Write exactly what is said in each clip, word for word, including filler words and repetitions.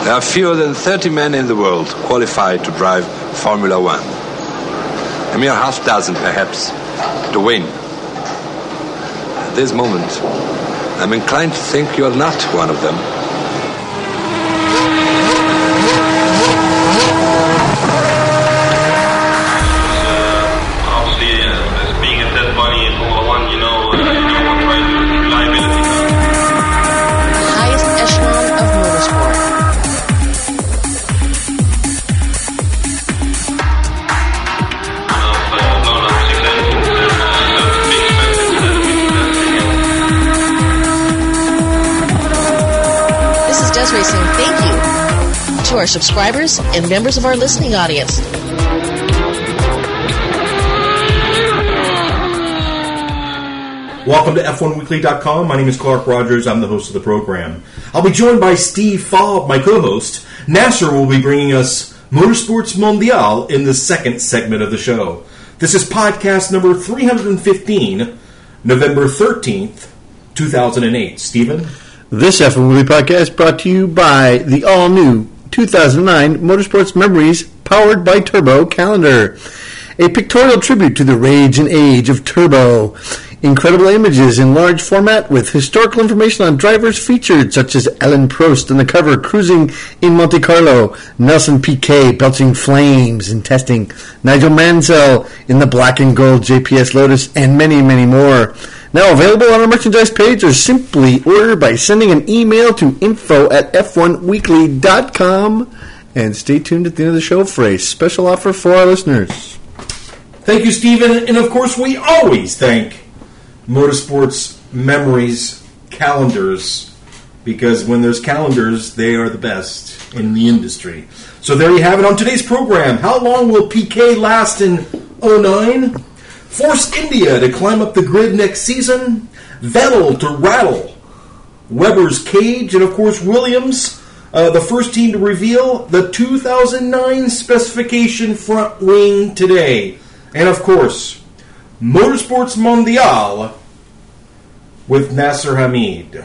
There are fewer than thirty men in the world qualified to drive Formula One. A mere half dozen, perhaps, to win. At this moment, I'm inclined to think you're not one of them. Racing, thank you to our subscribers and members of our listening audience. Welcome to F one weekly dot com. My name is Clark Rogers. I'm the host of the program. I'll be joined by Steve Faub, my co-host. Nasser will be bringing us Motorsports Mondial in the second segment of the show. This is podcast number three hundred fifteen, November thirteenth, two thousand eight. Stephen? This F one Weekly podcast brought to you by the all-new two thousand nine Motorsports Memories powered by Turbo calendar. A pictorial tribute to the rage and age of Turbo. Incredible images in large format with historical information on drivers featured, such as Ellen Prost on the cover cruising in Monte Carlo, Nelson Piquet belching flames and testing, Nigel Mansell in the black and gold J P S Lotus, and many, many more. Now available on our merchandise page, or simply order by sending an email to info at F one weekly dot com. And stay tuned at the end of the show for a special offer for our listeners. Thank you, Stephen. And of course, we always thank Motorsports Memories calendars, because when there's calendars, they are the best in the industry. So there you have it on today's program. How long will Piquet last in oh nine? Force India to climb up the grid next season, Vettel to rattle Webber's cage, and of course Williams, uh, the first team to reveal the two thousand nine specification front wing today. And of course, Motorsports Mondial with Nasser Hamid.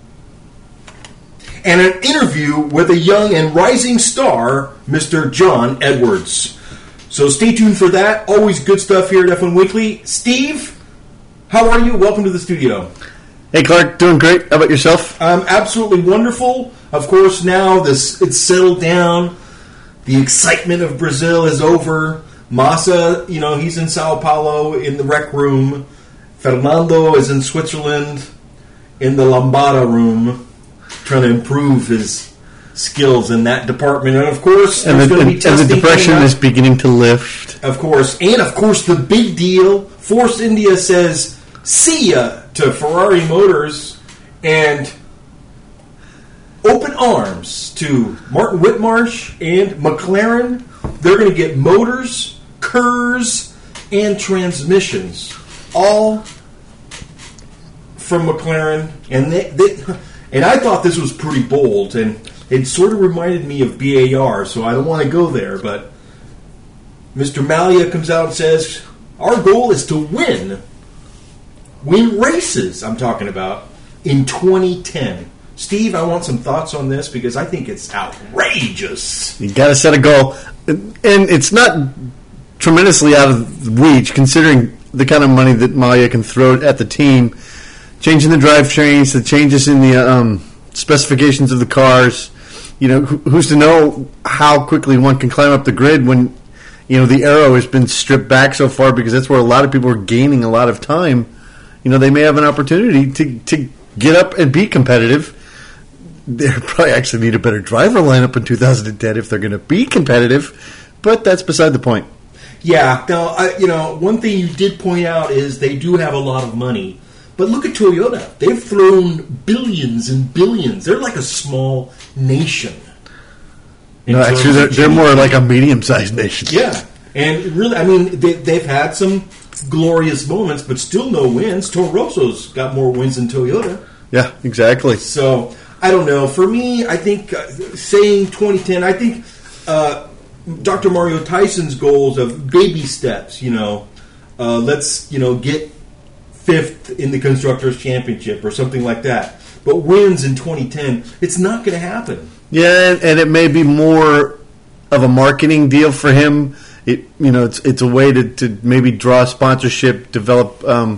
And an interview with a young and rising star, Mister John Edwards. So stay tuned for that. Always good stuff here at F one Weekly. Steve, how are you? Welcome to the studio. Hey, Clark. Doing great. How about yourself? Um, absolutely wonderful. Of course, now this it's settled down. The excitement of Brazil is over. Massa, you know, he's in Sao Paulo in the rec room. Fernando is in Switzerland in the Lambada room, trying to improve his skills in that department. And of course, and, the, and, and the depression is beginning to lift. Of course. And of course, the big deal, Force India says, see ya to Ferrari Motors, and open arms to Martin Whitmarsh and McLaren. They're going to get motors, K E Rs, and transmissions, all from McLaren. And they, they, and I thought this was pretty bold, and it sort of reminded me of B A R, so I don't want to go there. But Mister Malia comes out and says, our goal is to win. Win races, I'm talking about, in twenty ten. Steve, I want some thoughts on this, because I think it's outrageous. You got to set a goal. And it's not tremendously out of reach, considering the kind of money that Malia can throw at the team. Changing the drivetrains, the changes in the um, specifications of the cars. You know, who's to know how quickly one can climb up the grid when, you know, the arrow has been stripped back so far, because that's where a lot of people are gaining a lot of time. You know, they may have an opportunity to, to get up and be competitive. They probably actually need a better driver lineup in two thousand ten if they're going to be competitive, but that's beside the point. Yeah, now, I, you know, one thing you did point out is they do have a lot of money. But look at Toyota. They've thrown billions and billions. They're like a small nation. No, actually, they're, they're more like a medium-sized nation. Yeah. And really, I mean, they, they've had some glorious moments, but still no wins. Toro Rosso's got more wins than Toyota. Yeah, exactly. So, I don't know. For me, I think uh, saying twenty ten, I think uh, Doctor Mario Tyson's goals of baby steps, you know, uh, let's, you know, get fifth in the Constructors' Championship or something like that. But wins in twenty ten, it's not going to happen. Yeah, and, and it may be more of a marketing deal for him. It you know it's it's a way to, to maybe draw sponsorship, develop um,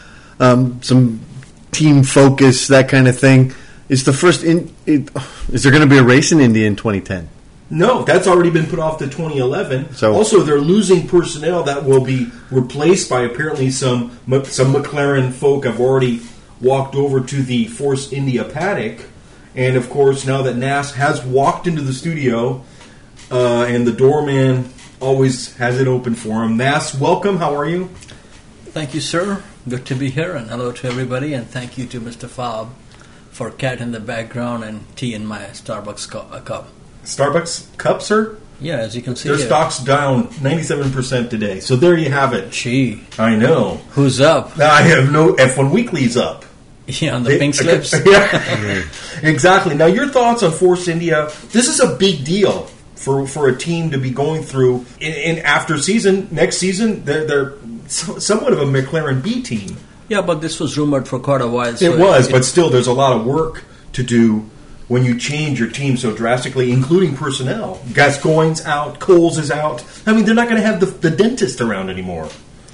um, some team focus, that kind of thing. Is the first in? It, is there going to be a race in India in twenty ten? No, that's already been put off to twenty eleven. So, also, they're losing personnel that will be replaced by apparently some some McLaren folk have already walked over to the Force India paddock. And, of course, now that N A S has walked into the studio uh, and the doorman always has it open for him. N A S, welcome. How are you? Thank you, sir. Good to be here, and hello to everybody. And thank you to Mister Fobb for cat in the background and tea in my Starbucks cup. Starbucks cup, sir? Yeah, as you can see Their here. stock's down ninety-seven percent today. So there you have it. Gee. I know. Who's up? I have no... F one Weekly's up. Yeah, on the They- pink slips. Yeah, exactly. Now, your thoughts on Force India. This is a big deal for for a team to be going through. In, in after season, next season, they're, they're so- somewhat of a McLaren B team. Yeah, but this was rumored for quite a while. So It was, it- but still, there's a lot of work to do when you change your team so drastically, including personnel. Gascoigne's out, Coles is out. I mean, they're not going to have the, the dentist around anymore.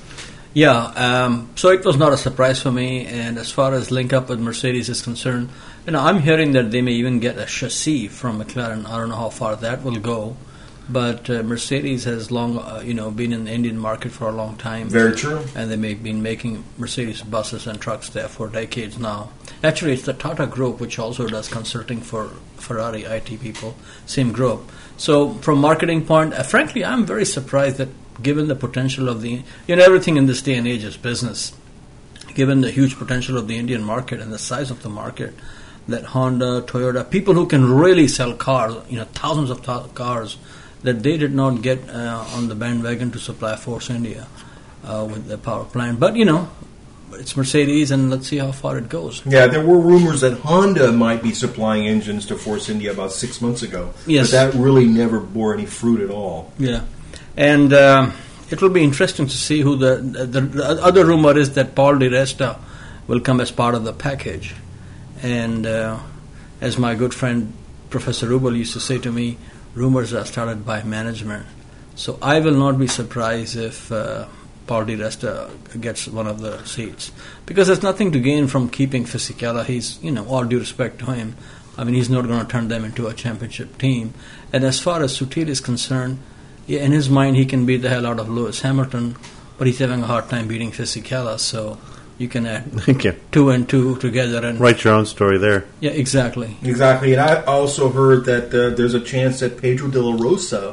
Yeah, um, so it was not a surprise for me. And as far as link up with Mercedes is concerned, you know, I'm hearing that they may even get a chassis from McLaren. I don't know how far that will go, but uh, Mercedes has long, uh, you know, been in the Indian market for a long time. Very true. And they have been making Mercedes buses and trucks there for decades now. Actually, it's the Tata Group, which also does consulting for Ferrari I T people, same group. So from marketing point, uh, frankly, I'm very surprised that given the potential of the, you know, everything in this day and age is business, given the huge potential of the Indian market and the size of the market, that Honda, Toyota, people who can really sell cars, you know, thousands of th- cars, that they did not get uh, on the bandwagon to supply Force India uh, with the power plant. But, you know, it's Mercedes, and let's see how far it goes. Yeah, there were rumors that Honda might be supplying engines to Force India about six months ago. Yes. But that really never bore any fruit at all. Yeah. And uh, it will be interesting to see who the, the... The other rumor is that Paul Di Resta will come as part of the package. And uh, as my good friend Professor Rubel used to say to me, rumors are started by management. So I will not be surprised if uh, Paul Di Resta gets one of the seats. Because there's nothing to gain from keeping Fisichella. He's, you know, all due respect to him, I mean, he's not going to turn them into a championship team. And as far as Sutil is concerned, yeah, in his mind he can beat the hell out of Lewis Hamilton, but he's having a hard time beating Fisichella, so you can add Okay. two and two together. And Write your own story there. Yeah, exactly. Exactly. And I also heard that uh, there's a chance that Pedro de la Rosa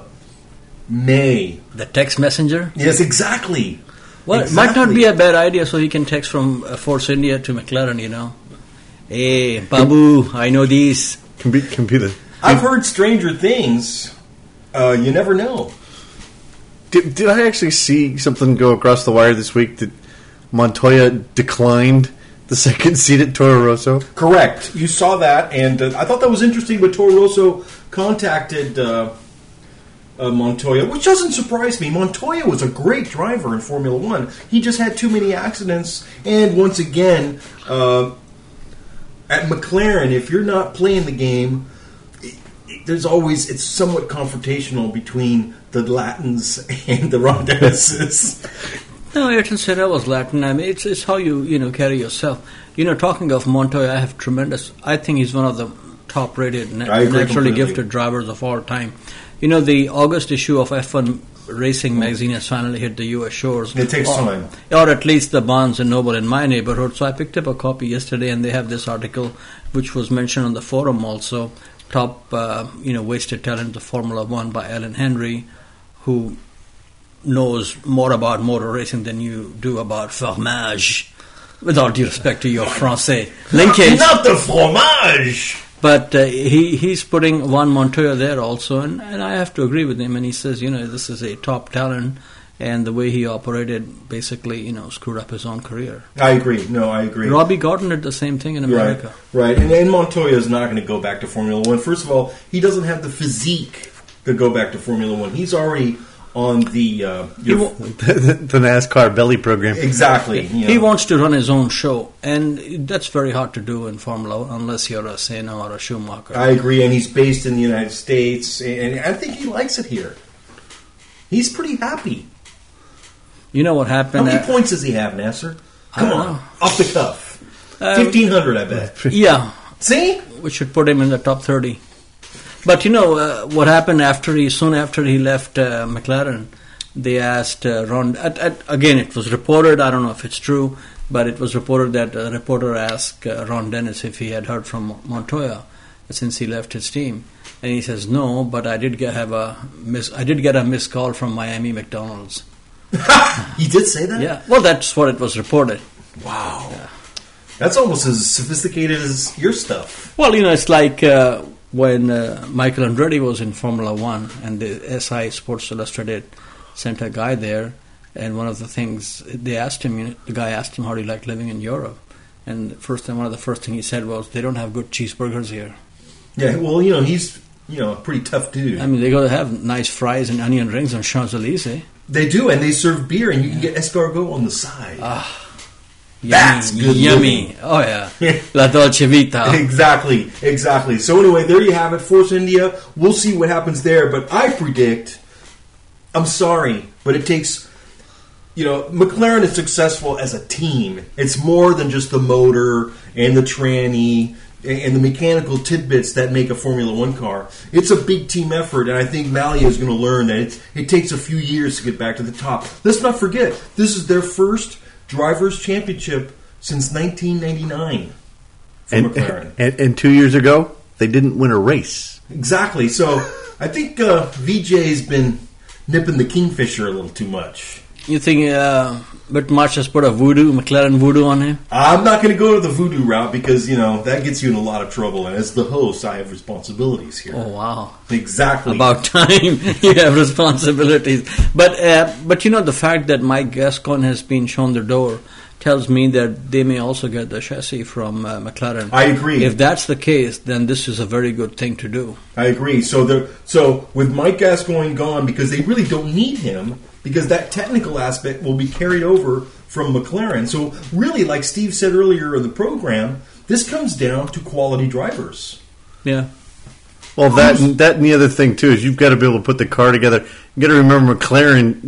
may. The text messenger? Yes, exactly. Well, Exactly. it might not be a bad idea, so he can text from uh, Force India to McLaren, you know. Hey, Babu, I know these. Can be, can be the. I've heard stranger things. Uh, you never know. Did, did I actually see something go across the wire this week that Montoya declined the second seat at Toro Rosso? Correct. You saw that, and uh, I thought that was interesting. But Toro Rosso contacted uh, uh, Montoya, which doesn't surprise me. Montoya was a great driver in Formula One. He just had too many accidents, and once again, uh, at McLaren, if you're not playing the game, it, it, there's always it's somewhat confrontational between the Latins and the Ron Dennises. No, Ayrton Senna was Latin. I mean, it's, it's how you, you know, carry yourself. You know, talking of Montoya, I have tremendous... I think he's one of the top-rated, na- I agree naturally completely. gifted drivers of all time. You know, the August issue of F one Racing magazine has finally hit the U S shores. It takes or, time. Or at least the Barnes and Noble in my neighborhood. So I picked up a copy yesterday, and they have this article, which was mentioned on the forum also, top, uh, you know, wasted talent of Formula One by Alan Henry, who knows more about motor racing than you do about fromage, with all due respect to your Francais linkage. Not the fromage! But uh, he he's putting Juan Montoya there also, and, and I have to agree with him. And he says, you know, this is a top talent, and the way he operated basically, you know, screwed up his own career. I agree. No, I agree. Robbie Gordon did the same thing in America. Right, right. And, and Montoya is not going to go back to Formula One. First of all, he doesn't have the physique to go back to Formula One. He's already on the uh, your, the NASCAR belly program. exactly. You know. He wants to run his own show, and that's very hard to do in Formula One unless you're a Senna or a Schumacher. I agree, and he's based in the United States, and I think he likes it here. He's pretty happy. You know what happened? How many uh, points does he have, Nasser? Come I don't on, know. off the cuff. Um, fifteen hundred, I bet. Yeah, See? we should put him in the top thirty. But you know uh, what happened after he soon after he left uh, McLaren, they asked uh, Ron. At, at, again, it was reported. I don't know if it's true, but it was reported that a reporter asked uh, Ron Dennis if he had heard from Montoya since he left his team, and he says no. But I did get have a miss. I did get a missed call from Miami McDonald's. He did say that? Yeah, well, that's what it was reported. Wow. That's almost as sophisticated as your stuff. Well, you know, it's like uh, when uh, Michael Andretti was in Formula One and the S I Sports Illustrated sent a guy there, and one of the things they asked him, you know, the guy asked him how do you like living in Europe, and first time one of the first thing he said was they don't have good cheeseburgers here. Yeah, well, you know, he's you know a pretty tough dude. I mean, they got to have nice fries and onion rings on Champs Elysees. They do, and they serve beer, and you can get escargot on the side. Ah, That's yummy, good yummy. living. Oh yeah, La Dolce Vita. Exactly, exactly. So anyway, there you have it, Force India. We'll see what happens there, but I predict, I'm sorry, but it takes, you know, McLaren is successful as a team. It's more than just the motor and the tranny and the mechanical tidbits that make a Formula One car. It's a big team effort, and I think Malia is going to learn that it's, it takes a few years to get back to the top. Let's not forget, this is their first Drivers' Championship since nineteen ninety-nine for And, McLaren. and, and two years ago, they didn't win a race. Exactly. So I think uh, V J's been nipping the Kingfisher a little too much. You think uh, Bit Marsh has put a voodoo, McLaren voodoo on him? I'm not going to go to the voodoo route because, you know, that gets you in a lot of trouble. And as the host, I have responsibilities here. Oh, wow. Exactly. About time you have responsibilities. But, uh, but you know, the fact that Mike Gascoigne has been shown the door tells me that they may also get the chassis from uh, McLaren. I agree. If that's the case, then this is a very good thing to do. I agree. So the so with Mike Gascoigne gone, because they really don't need him, because that technical aspect will be carried over from McLaren. So really, like Steve said earlier in the program, this comes down to quality drivers. Yeah. Well, that and, that and the other thing too is you've got to be able to put the car together. You got to remember McLaren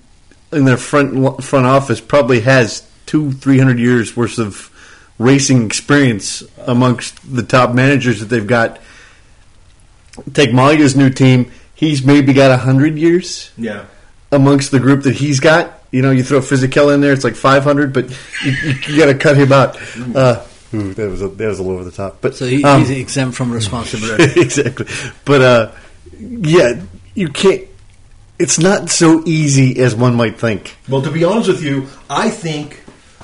in their front front office probably has two, three hundred years worth of racing experience amongst the top managers that they've got. Take Malia's new team; he's maybe got a hundred years. Yeah. Amongst the group that he's got, you know, you throw Fisichella in there, it's like five hundred, but you, you, you got to cut him out. Uh, ooh, that was a, that was a little over the top. But So he, um, he's exempt from responsibility. exactly. But uh, yeah, you can't. It's not so easy as one might think. Well, to be honest with you, I think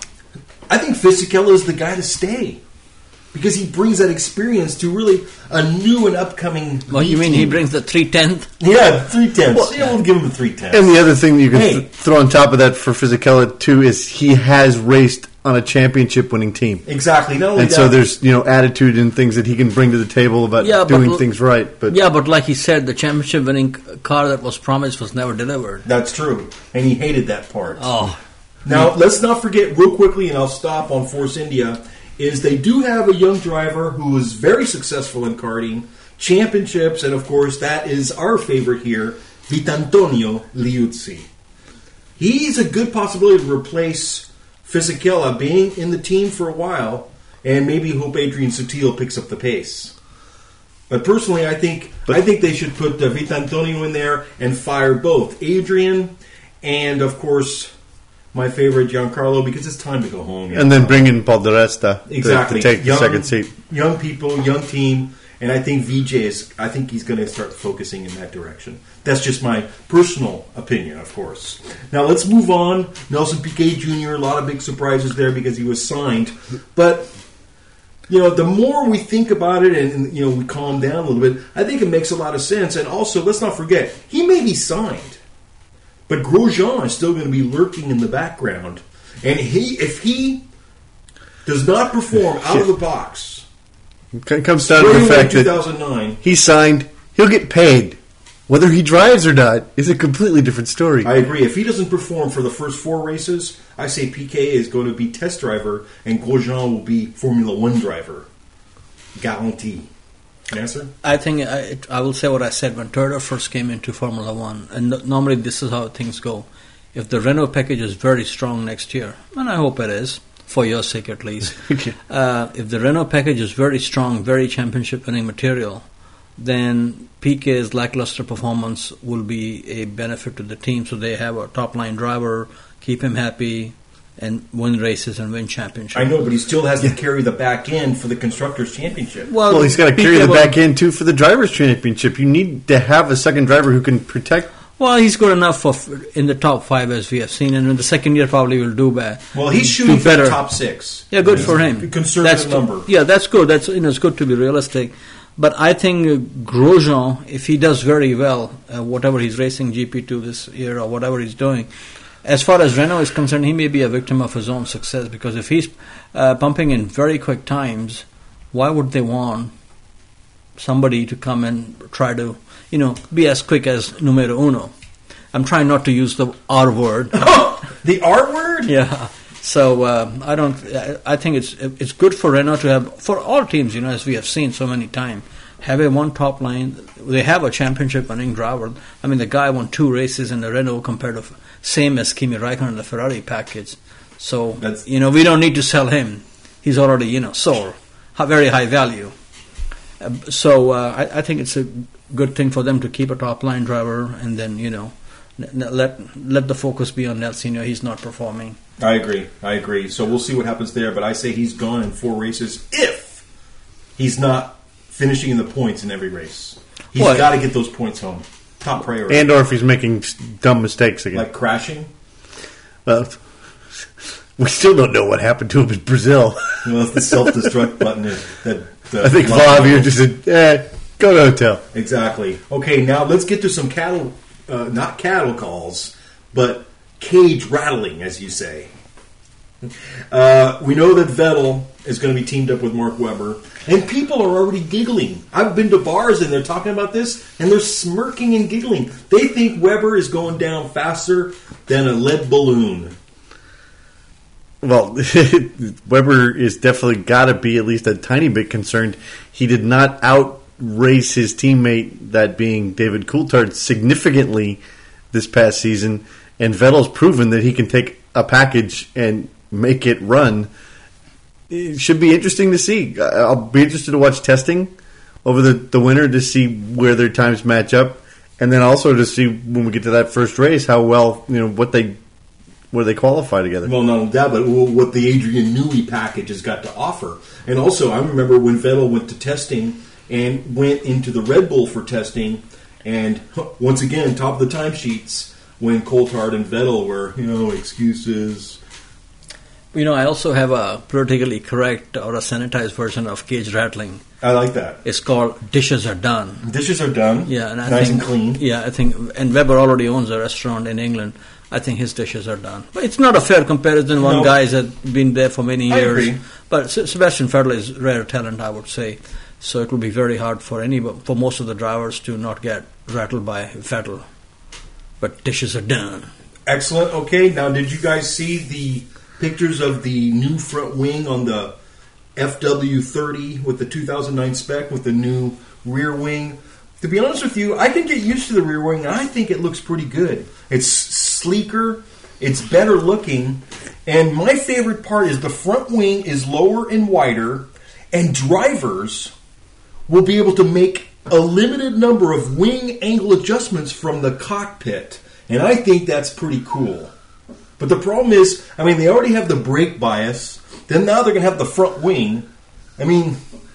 I think Fisichella is the guy to stay. Because he brings that experience to really a new and upcoming. Well, you mean team. he brings the three tenth? Yeah, three tenths. Well, yeah, we'll give him a three tenths. And the other thing that you can Hey. th- throw on top of that for Fisichella too is he has raced on a championship-winning team, Exactly. Not only and that, so there's you know attitude and things that he can bring to the table about Yeah, but doing l- things right. But Yeah, but like he said, the championship-winning c- car that was promised was never delivered. that's true, and he hated that part. Oh, Now, let's not forget, real quickly, and I'll stop on Force India, is they do have a young driver who is very successful in karting, championships, and of course, that is our favorite here, Vitantonio Liuzzi. He's a good possibility to replace Fisichella, being in the team for a while, and maybe hope Adrian Sutil picks up the pace. But personally, I think I think they should put uh, Vitantonio in there and fire both Adrian and, of course, my favorite Giancarlo, because it's time to go home. and then bring in Paul Di Resta to- exactly to, take young, the second seat. Young people, young team, and I think V J is. I think he's going to start focusing in that direction. That's just my personal opinion, of course. Now let's move on. Nelson Piquet Junior A lot of big surprises there because he was signed, but. You know, the more we think about it and, and, you know, we calm down a little bit, I think it makes a lot of sense. And also, let's not forget, he may be signed, but Grosjean is still going to be lurking in the background. And he, if he does not perform out of the box, It comes down to spring the fact two that thousand nine, he signed, he'll get paid Whether he drives or not is a completely different story. I agree. If he doesn't perform for the first four races, I say Piquet is going to be test driver and Grosjean will be Formula One driver. Guarantee. Answer? I think I, I will say what I said when Toyota first came into Formula One, and no, normally this is how things go. If the Renault package is very strong next year, and I hope it is, for your sake at least, uh, if the Renault package is very strong, very championship-winning material, then Piquet's lackluster performance will be a benefit to the team, so they have a top-line driver, keep him happy, and win races and win championships. I know, but he still has to carry the back end for the Constructors' Championship. Well, Well, he's got to carry Piquet the will- back end, too, for the Drivers' Championship. You need to have a second driver who can protect. Well, he's good enough for in the top five, as we have seen, and in the second year probably will do better. Well, he's shooting do for better. the top six. Yeah, good It's for a him. Conservative that's number. Yeah, that's good. That's you know, it's good to be realistic. But I think uh, Grosjean, if he does very well, uh, whatever he's racing G P two this year or whatever he's doing, as far as Renault is concerned, he may be a victim of his own success, because if he's uh, pumping in very quick times, why would they want somebody to come and try to, you know, be as quick as numero uno? I'm trying not to use the R word. The R word? Yeah. So uh, I don't. I think it's it's good for Renault to have, for all teams, you know, as we have seen so many times, have a one top line. They have a championship winning driver. I mean, the guy won two races in the Renault compared to same as Kimi Räikkönen in the Ferrari package. So That's- you know, we don't need to sell him. He's already, you know, sold, ha- very high value. Uh, so uh, I, I think it's a good thing for them to keep a top line driver, and then you know, n- n- let let the focus be on Nelsinho. He's not performing. I agree. I agree. So we'll see what happens there, but I say he's gone in four races if he's not finishing in the points in every race. He's Well, got to get those points home. Top priority. And or if he's making s- dumb mistakes again. like crashing. Well, we still don't know what happened to him in Brazil. Well, it's the self-destruct button. That, that the I think Flavio just said, eh, go to the hotel. Exactly. Okay, now let's get to some cattle, uh, not cattle calls, but cage rattling, as you say. Uh, we know that Vettel is going to be teamed up with Mark Webber, and people are already giggling. I've been to bars and they're talking about this, and they're smirking and giggling. They think Webber is going down faster than a lead balloon. Well, Weber is definitely got to be at least a tiny bit concerned. He did not outrace his teammate, that being David Coulthard, significantly this past season, and Vettel's proven that he can take a package and make it run. It should be interesting to see. I'll be interested to watch testing over the, the winter to see where their times match up, and then also to see when we get to that first race how well, you know, what they where they qualify together. Well, not only that, but what the Adrian Newey package has got to offer. And also, I remember when Vettel went to testing and went into the Red Bull for testing, and once again, top of the timesheets, when Coulthard and Vettel were, you know, excuses. You know, I also have a politically correct or a sanitized version of cage rattling. I like that. It's called "Dishes Are Done." Dishes are done. Yeah, and I nice think, and clean. Yeah, I think, and Weber already owns a restaurant in England. I think his dishes are done. But it's not a fair comparison. One No. guy has been there for many I years. agree. But Se- Sebastian Vettel is rare talent, I would say. So it will be very hard for any, for most of the drivers to not get rattled by Vettel. But dishes are done. Excellent. Okay, now did you guys see the pictures of the new front wing on the F W thirty with the two thousand nine spec with the new rear wing? To be honest with you, I can get used to the rear wing, and I think it looks pretty good. It's sleeker, it's better looking, and my favorite part is the front wing is lower and wider, and drivers will be able to make a limited number of wing angle adjustments from the cockpit, and I think that's pretty cool. But the problem is, I mean, they already have the brake bias, then now they're going to have the front wing. I mean,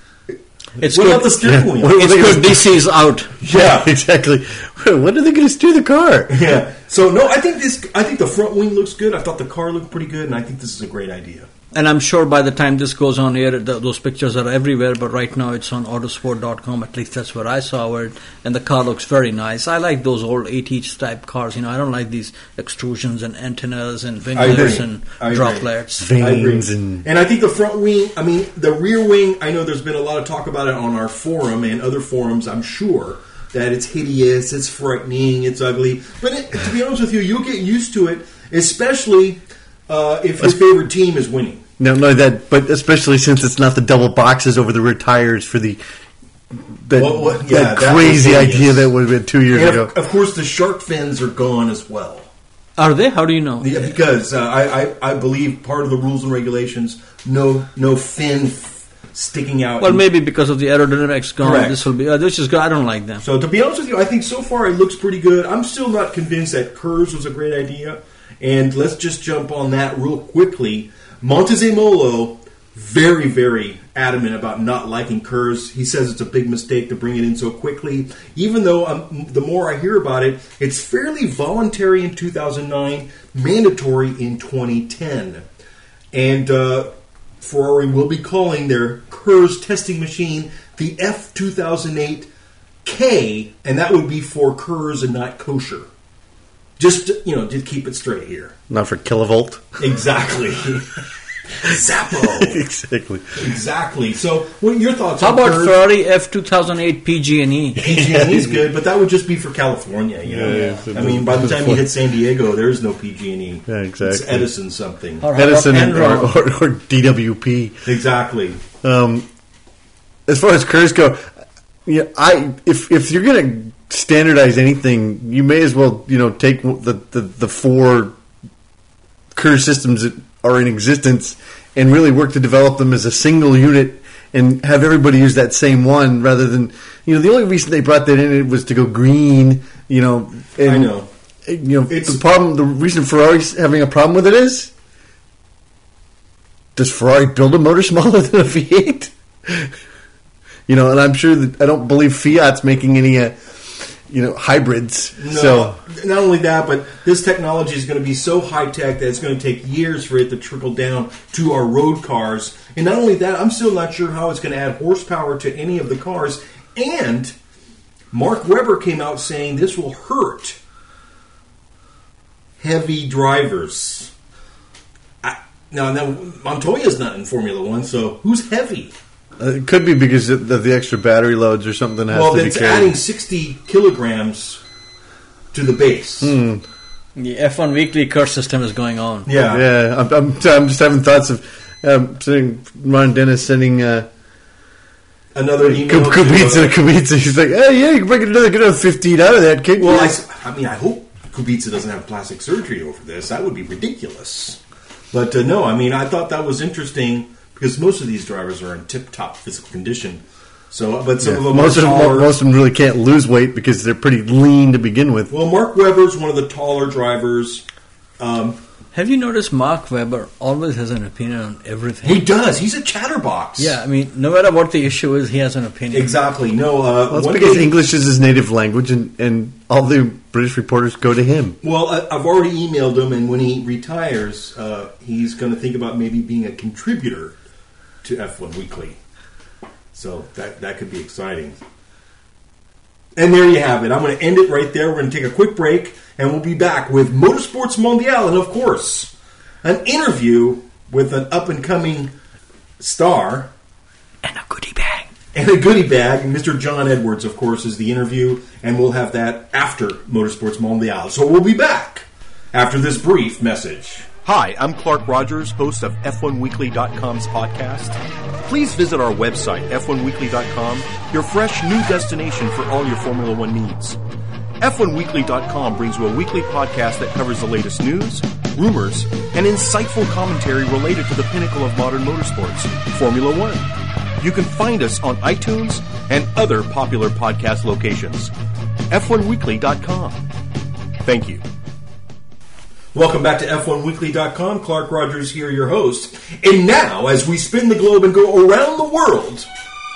It's what good. about the steering wheel? What- It's good D C is out. Yeah. exactly. When are they going to steer the car? Yeah. So no, I think this. I think the front wing looks good. I thought the car looked pretty good, and I think this is a great idea. And I'm sure by the time this goes on air, th those pictures are everywhere. But right now it's on autosport dot com. At least that's where I saw it. And the car looks very nice. I like those old eight-inch type cars. You know, I don't like these extrusions and antennas and I agree. winglets and I agree. droplets. I agree. Veins and And I think the front wing, I mean, the rear wing, I know there's been a lot of talk about it on our forum and other forums, I'm sure. that it's hideous, it's frightening, it's ugly. But it, to be honest with you, you'll get used to it, especially uh, if your favorite team is winning. No, no, that. But especially since it's not the double boxes over the rear tires for the that, Well, well, yeah, that that crazy was idea hideous. that would have been two years And ago. of, of course, the shark fins are gone as well. Are they? How do you know? Yeah, because uh, I, I, I believe part of the rules and regulations, no no fin f- sticking out. Well, maybe because of the aerodynamics gone, Correct. this will be. Uh, this is good. I don't like them. So to be honest with you, I think so far it looks pretty good. I'm still not convinced that Kurz was a great idea. And let's just jump on that real quickly. Montezemolo, very, very adamant about not liking Kurz. He says it's a big mistake to bring it in so quickly. Even though um, the more I hear about it, it's fairly voluntary in two thousand nine, mandatory in twenty ten. And uh, Ferrari will be calling their Kurz testing machine the F two thousand eight K, and that would be for Kurz and not kosher. Just, you know, to keep it straight here. Not for kilovolt. Exactly. Zappo. Exactly. Exactly. So, what are your thoughts How on about Kurz? Ferrari F two thousand eight P G and E? P G and E is good, but that would just be for California, you know. Yeah, yeah. I mean, by the time you hit San Diego, there's no P G and E. Yeah, exactly. It's Edison something. Or how about Edison and, or, Enron? or, or D W P. Exactly. Um, as far as Kurz go, yeah, I if if you're going to standardize anything, you may as well you know take the the, the four Kurz systems that are in existence and really work to develop them as a single unit and have everybody use that same one rather than you know the only reason they brought that in it was to go green. You know, and, I know. You know It's- the problem. The reason Ferrari's having a problem with it is. Does Ferrari build a motor smaller than a V eight? You know, and I'm sure that I don't believe Fiat's making any, uh, you know, hybrids. No, So not only that, but this technology is going to be so high tech that it's going to take years for it to trickle down to our road cars. And not only that, I'm still not sure how it's going to add horsepower to any of the cars. And Mark Webber came out saying this will hurt heavy drivers. I, now, now Montoya's not in Formula One, so who's heavy? uh, it could be because of the, the extra battery loads or something has Well, to be it's carried. adding sixty kilograms to the base. Hmm. The F one Weekly curse system is going on. Yeah. Yeah, I'm, I'm, I'm just having thoughts of um, sitting, Ron Dennis sending uh, Another email. to, Kubica uh, to Kubica. He's like, hey, yeah, you can break another, get another fifteen out of that. Can't Well, you? I, s- I mean, I hope Kubica doesn't have plastic surgery over this. That would be ridiculous. But uh, no, I mean, I thought that was interesting because most of these drivers are in tip-top physical condition. So, but some Yeah, of them most are of them, taller. most of them really can't lose weight because they're pretty lean to begin with. Well, Mark Webber's one of the taller drivers. Um, Have you noticed Mark Webber always has an opinion on everything? he does. He's a chatterbox. Yeah, I mean, no matter what the issue is, he has an opinion. Exactly. No. Uh, Well, it's one because thing- English is his native language, and, and all the British reporters go to him. Well, I, I've already emailed him, and when he retires, uh, he's going to think about maybe being a contributor to F one Weekly. So that that could be exciting. And there you have it. I'm going to end it right there. We're going to take a quick break, and we'll be back with Motorsports Mondial, and of course, an interview with an up-and-coming star. And a goodie bag. And a goodie bag. Mister John Edwards, of course, is the interview, and we'll have that after Motorsports Mondial. So we'll be back after this brief message. Hi, I'm Clark Rogers, host of F one Weekly dot com's podcast. Please visit our website, F one Weekly dot com, your fresh new destination for all your Formula One needs. F one Weekly dot com brings you a weekly podcast that covers the latest news, rumors, and insightful commentary related to the pinnacle of modern motorsports, Formula One. You can find us on iTunes and other popular podcast locations. F one Weekly dot com. Thank you. Welcome back to F one Weekly dot com. Clark Rogers here, your host. And now, as we spin the globe and go around the world,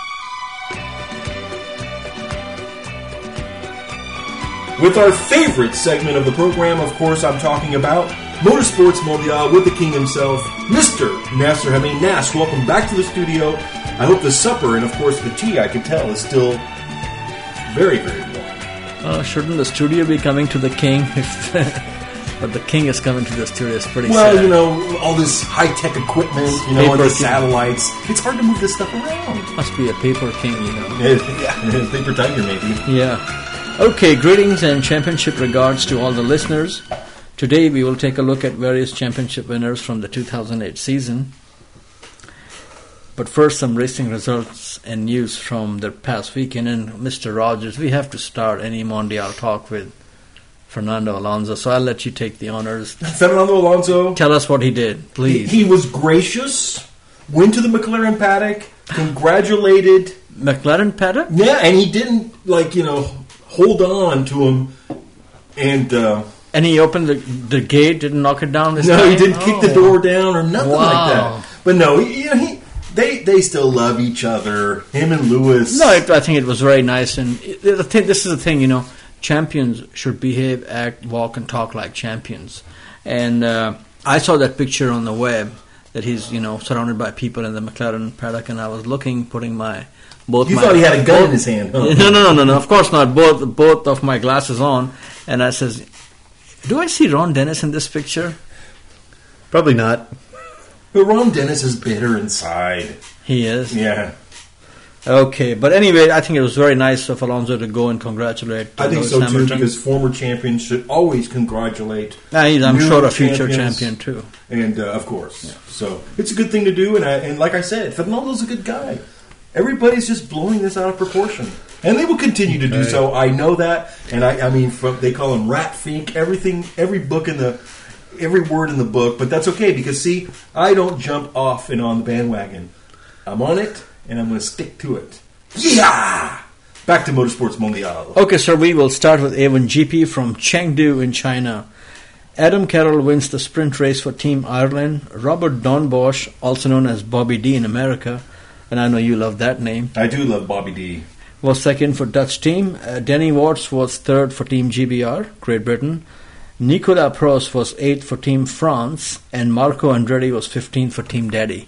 with our favorite segment of the program, of course, I'm talking about Motorsports Mondial with the king himself, Mister Nasser Hameen. Nas, welcome back to the studio. I hope the supper and, of course, the tea, I can tell, is still very, very warm. Uh, shouldn't the studio be coming to the king if But the king is coming to the studio. It's pretty Well, sad. you know, all this high-tech equipment, you know, Paper and the king. satellites. It's hard to move this stuff around. Must be a paper king, you know. Yeah, paper tiger, maybe. Yeah. Okay, greetings and championship regards to all the listeners. Today we will take a look at various championship winners from the two thousand eight season. But first, some racing results and news from the past weekend. And Mister Rogers, we have to start any Mondial talk with Fernando Alonso. So I'll let you take the honors. Fernando Alonso. Tell us what he did, please. He, he was gracious, went to the McLaren paddock, congratulated. McLaren paddock? Yeah, and he didn't, like, you know, hold on to him. And, uh... And he opened the, the gate, didn't knock it down this no, time? he didn't Oh. kick the door down or nothing Wow. like that. But no, he, you know, he... They they still love each other. Him and Lewis. No, it, I think it was very nice. And it, the thing, this is the thing, you know, champions should behave, act, walk, and talk like champions. And uh, I saw that picture on the web that he's, you know, surrounded by people in the McLaren paddock, and I was looking, putting my both. You my, thought he had a gun both, in his hand, huh? No, no, no, no, no. Of course not. Both both of my glasses on, and I says, "Do I see Ron Dennis in this picture?" Probably not. But Ron Dennis is bitter inside. He is. Yeah. Okay, but anyway, I think it was very nice of Alonso to go and congratulate. uh, I think Lewis so, Hamilton. too, because former champions should always congratulate. Nah, he's, I'm new sure a future champions. champion too. And, uh, of course. So, it's a good thing to do, and, I, and like I said, Fernando's a good guy. Everybody's just blowing this out of proportion. And they will continue to do so. I know that. And, I, I mean, from, they call him Rat Fink, everything, every book in the... Every word in the book, but that's okay because, see, I don't jump off and on the bandwagon. I'm on it, and I'm going to stick to it. Yeah! Back to Motorsports Mondial. Okay, sir, we will start with A one G P from Chengdu in China. Adam Carroll wins the sprint race for Team Ireland. Robert Dornbusch, also known as Bobby D in America, and I know you love that name, I do love Bobby D. was second for Dutch team. Uh, Denny Watts was third for Team G B R, Great Britain. Nicolas Prost was eighth for Team France, and Marco Andretti was fifteenth for Team Daddy.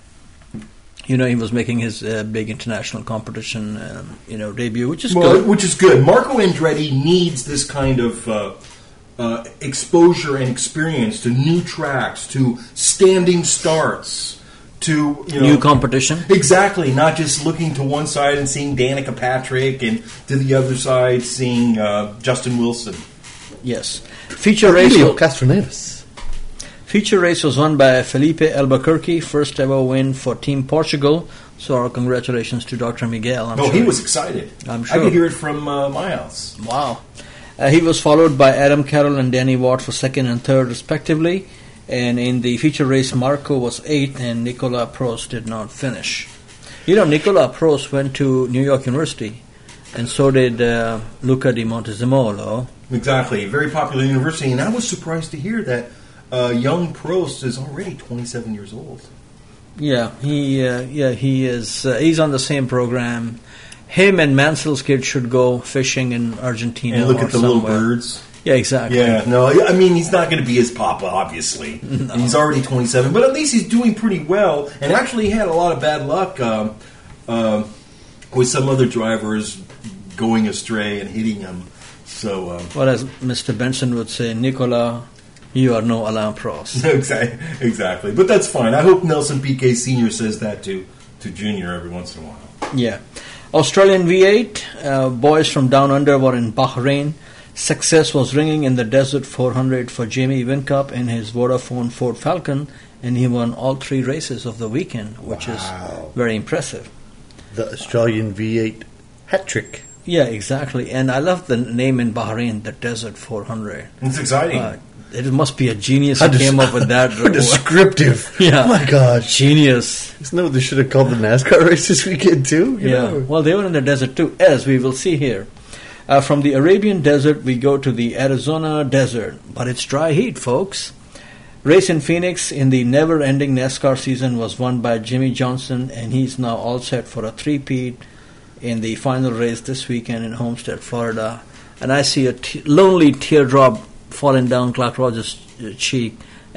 You know, he was making his uh, big international competition, um, you know, debut, which is Well, good. which is good. Marco Andretti needs this kind of uh, uh, exposure and experience to new tracks, to standing starts, to you know, New competition. Exactly, not just looking to one side and seeing Danica Patrick, and to the other side seeing uh, Justin Wilson. Yes. Feature race. Emilio Castroneves. Feature race was won by Felipe Albuquerque, first ever win for Team Portugal. So our congratulations to Doctor Miguel. I'm oh, sure. he was excited. I'm I sure. could hear it from uh, my house. Wow. Uh, he was followed by Adam Carroll and Danny Watt for second and third respectively. And in the feature race, Marco was eighth and Nicolas Prost did not finish. You know, Nicolas Prost went to New York University, and so did uh, Luca di Montezemolo. Exactly, very popular university, and I was surprised to hear that uh, young Prost is already twenty-seven years old. Yeah, he uh, yeah he is. Uh, he's on the same program. Him and Mansell's kid should go fishing in Argentina. And look or at the somewhere. little birds. Yeah, exactly. Yeah, no, I mean, he's not going to be his papa, obviously. No. He's already twenty-seven, but at least he's doing pretty well. And actually, he had a lot of bad luck um, um, with some other drivers going astray and hitting him. So, um, Well, as Mister Benson would say, Nicolas, you are no Alain Prost. exactly, exactly. But that's fine. I hope Nelson Piquet Senior says that to, to Junior every once in a while. Yeah. Australian V eight, uh, boys from down under were in Bahrain. Success was ringing in the Desert four hundred for Jamie Whincup in his Vodafone Ford Falcon, and he won all three races of the weekend, which Wow. is very impressive. The Australian V eight hat trick. Yeah, exactly. And I love the name in Bahrain, the Desert four hundred. It's exciting. Uh, it must be a genius How who des- came up with that. How descriptive. Yeah. Oh my gosh. Genius. Isn't that what they should have called the NASCAR race this weekend too? You Yeah. know? Well, they were in the desert too, as we will see here. Uh, from the Arabian desert, we go to the Arizona desert. But it's dry heat, folks. Race in Phoenix in the never-ending NASCAR season was won by Jimmy Johnson, and he's now all set for a three-peat in the final race this weekend in Homestead, Florida. And I see a t- lonely teardrop falling down Clark Rogers' cheek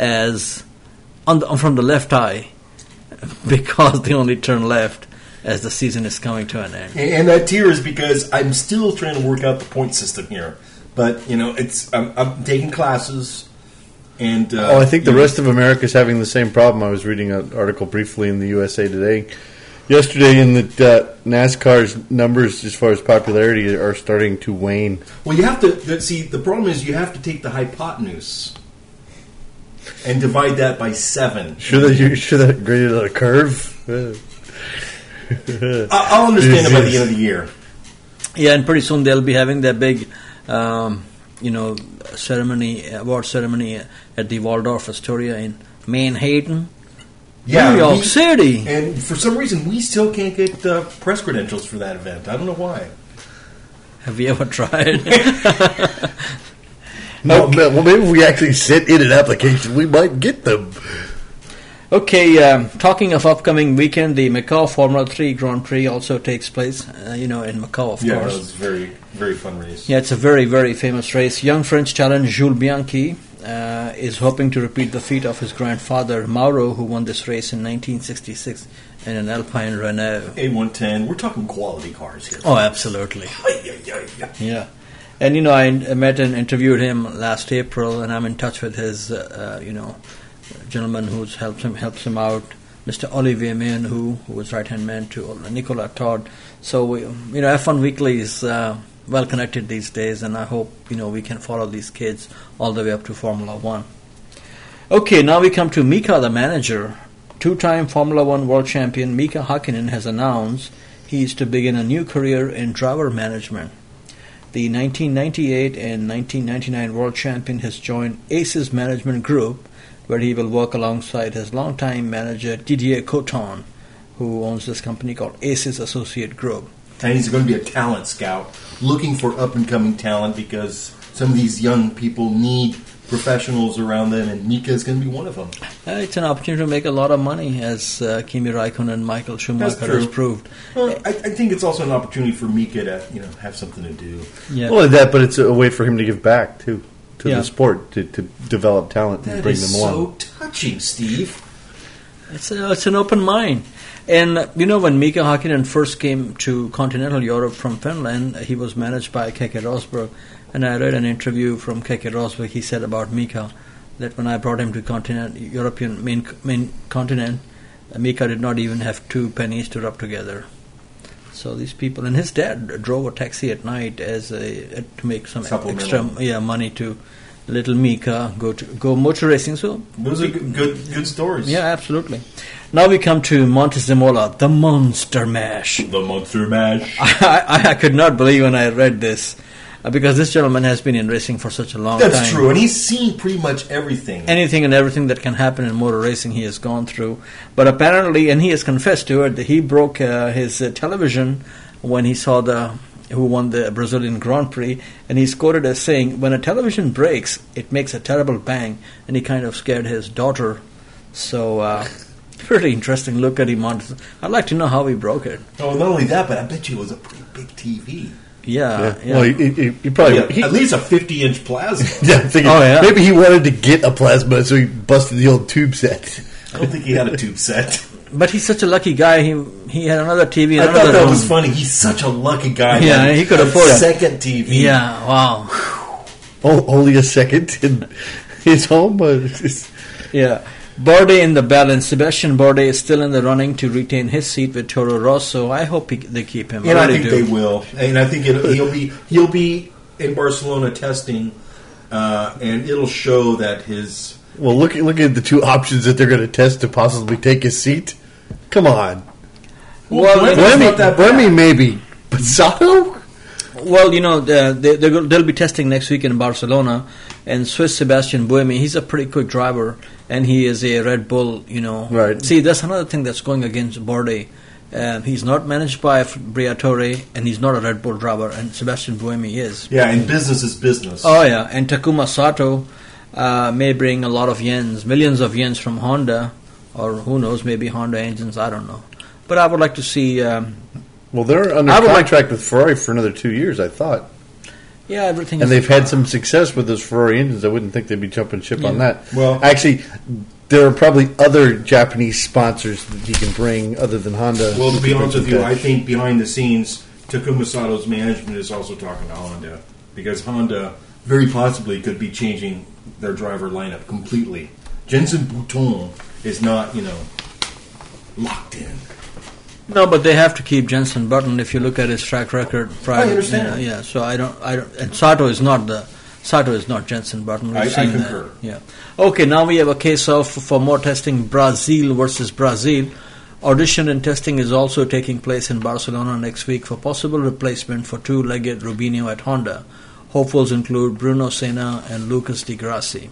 as on the, from the left eye, because they only turn left as the season is coming to an end. And that tear is because I'm still trying to work out the point system here. But, you know, it's I'm, I'm taking classes, And uh, oh, I think the you know, rest of America is having the same problem. I was reading an article briefly in the U S A Today yesterday, in that uh, NASCAR's numbers as far as popularity are starting to wane. Well, you have to that, see. The problem is you have to take the hypotenuse and divide that by seven. Sure that you sure that graded on a curve. I- I'll understand it by the end of the year. Yeah, and pretty soon they'll be having their big, um, you know, ceremony, award ceremony at the Waldorf Astoria in Manhattan, Yeah, New York we- City. And for some reason, we still can't get uh, press credentials for that event. I don't know why. Have you ever tried? No, well, maybe if we actually sent in an application, we might get them. Okay, um, talking of upcoming weekend, the Macau Formula three Grand Prix also takes place, uh, you know, in Macau, of Yeah, course. it was a very, very fun race. Yeah, it's a very, very famous race. Young French talent Jules Bianchi uh, is hoping to repeat the feat of his grandfather, Mauro, who won this race in nineteen sixty-six in an Alpine Renault. A one ten, we're talking quality cars here. Oh, absolutely. Ay, ay, ay, ay. Yeah. And, you know, I met and interviewed him last April, and I'm in touch with his, uh, uh, you know, gentleman who's helps him helps him out, Mister Olivier Mayen, who, who was right-hand man to Nicolas Todd. So, we, you know, F one Weekly is uh, well-connected these days, and I hope, you know, we can follow these kids all the way up to Formula One. Okay, now we come to Mika, the manager. Two-time Formula One world champion Mika Hakkinen has announced he is to begin a new career in driver management. The nineteen ninety-eight and nineteen ninety-nine world champion has joined ACES Management Group, where he will work alongside his longtime manager Didier Coton, who owns this company called ACES Associate Group. And he's going to be a talent scout, looking for up-and-coming talent because some of these young people need professionals around them, and Mika is going to be one of them. Uh, it's an opportunity to make a lot of money, as uh, Kimi Raikkonen and Michael Schumacher has proved. Well, I, I think it's also an opportunity for Mika to, you know, have something to do. Yeah. Not only that, but it's a way for him to give back, too, to Yeah. the sport, to, to develop talent and That bring is them along. so touching, Steve. It's a, it's an open mind. And, uh, you know, when Mika Hakkinen first came to continental Europe from Finland, he was managed by Keke Rosberg. And I read an interview from Keke Rosberg. He said about Mika that when I brought him to continent, European main, main continent, uh, Mika did not even have two pennies to rub together. So these people, and his dad drove a taxi at night as a, to make some extra yeah money to little Mika go to go motor racing. So Those are good, good, good stories. yeah, absolutely. Now we come to Montezemolo, the Monster Mash. The Monster Mash. I, I, I could not believe when I read this, uh, because this gentleman has been in racing for such a long That's time. That's true, and he's seen pretty much everything. Anything and everything that can happen in motor racing he has gone through. But apparently, and he has confessed to it, that he broke uh, his uh, television when he saw the who won the Brazilian Grand Prix, and he's quoted as saying, when a television breaks, it makes a terrible bang, and he kind of scared his daughter. So, uh, pretty interesting look at him. I'd like to know how he broke it. Oh, not only that, but I bet you it was a pretty big T V. Yeah, Yeah. yeah. Well, he, he, he probably... Yeah, he, at least a fifty-inch plasma. yeah, I'm thinking, Oh, yeah. maybe he wanted to get a plasma, so he busted the old tube set. I don't think he had a tube set. But he's such a lucky guy. He he had another T V in I another thought that room. was funny. He's such a lucky guy. Yeah, man. he could A afford a- second T V. Yeah, wow. Oh, only a second in his home? But it's just, Yeah. Bourdais in the balance. Sebastian Bourdais is still in the running to retain his seat with Toro Rosso. I hope he, they keep him. And I I really think do. they will. And I think it, he'll be he'll be in Barcelona testing, uh, and it'll show that his. well, look, look at the two options that they're going to test to possibly take his seat. Come on. Well, Buemi's Buemi, not that bad. Buemi maybe. But Sato? Well, you know, they, they, they'll be testing next week in Barcelona, and Swiss Sebastian Buemi, he's a pretty quick driver, and he is a Red Bull, you know. Right. See, that's another thing that's going against Bourdais. Um, he's not managed by Briatore, and he's not a Red Bull driver, and Sebastian Buemi is. Yeah, and business is business. Oh, yeah, and Takuma Sato uh, may bring a lot of yens, millions of yens from Honda, or who knows, maybe Honda engines, I don't know. But I would like to see... Um, Well, they're under I would like- contract with Ferrari for another two years, I thought. yeah, everything And is... they've had some success with those Ferrari engines. I wouldn't think they'd be jumping ship on Yeah. that. Well- actually, there are probably other Japanese sponsors that he can bring other than Honda. Well, to be honest with you, I Okay. think behind the scenes, Takuma Sato's management is also talking to Honda because Honda very possibly could be changing their driver lineup completely. Jenson Button is not, you know, locked in. No, but they have to keep Jenson Button if you look at his track record. Prior, I understand. You know, yeah, so I don't, I don't. And Sato is not the Sato is not Jenson Button. We've I, seen I concur. that. Yeah. Okay, now we have a case of for more testing Brazil versus Brazil. Audition and testing is also taking place in Barcelona next week for possible replacement for two-legged Rubinho at Honda. Hopefuls include Bruno Senna and Lucas Di Grassi.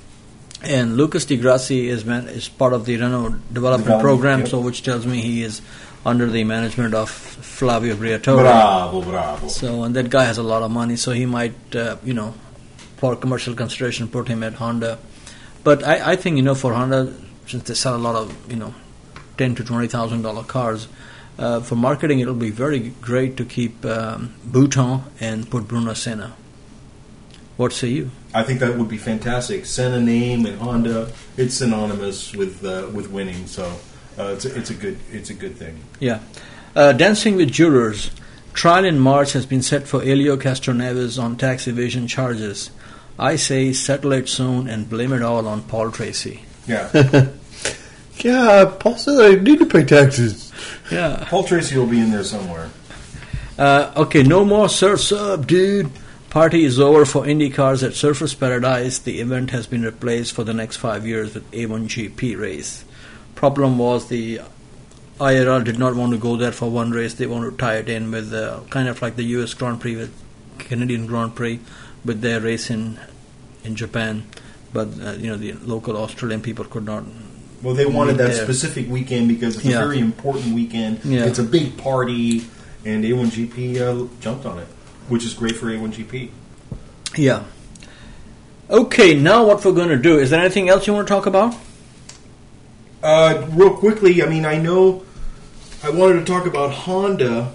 And Lucas Di Grassi is man, is part of the Renault development, Development, program, yep. so which tells me he is under the management of Flavio Briatore. Bravo, bravo. So, and that guy has a lot of money, so he might, uh, you know, for commercial consideration, put him at Honda. But I, I think, you know, for Honda, since they sell a lot of, you know, ten to twenty thousand dollar cars, uh, for marketing, it'll be very great to keep um, Bouton and put Bruno Senna. What say you? I think that would be fantastic. Senna name and Honda, it's synonymous with uh, with winning, so uh, it's a, it's a good it's a good thing. Yeah. Uh, Dancing with Jurors. Trial in March has been set for Elio Castroneves on tax evasion charges. I say settle it soon and blame it all on Paul Tracy. Yeah. Yeah, Paul said I need to pay taxes. Yeah. Paul Tracy will be in there somewhere. Uh, okay, no more surf's up, dude. Party is over for IndyCars at Surfers Paradise. The event has been replaced for the next five years with A one G P race. Problem was the I R L did not want to go there for one race. They want to tie it in with uh, kind of like the U S Grand Prix with Canadian Grand Prix with their race in in Japan. But uh, you know the local Australian people could not. Well, they wanted that there. specific weekend because it's Yeah. a very important weekend. Yeah. It's a big party, and A one G P uh, jumped on it, which is great for A one G P. Yeah. Okay, now what we're going to do, is there anything else you want to talk about? Uh, real quickly, I mean, I know I wanted to talk about Honda.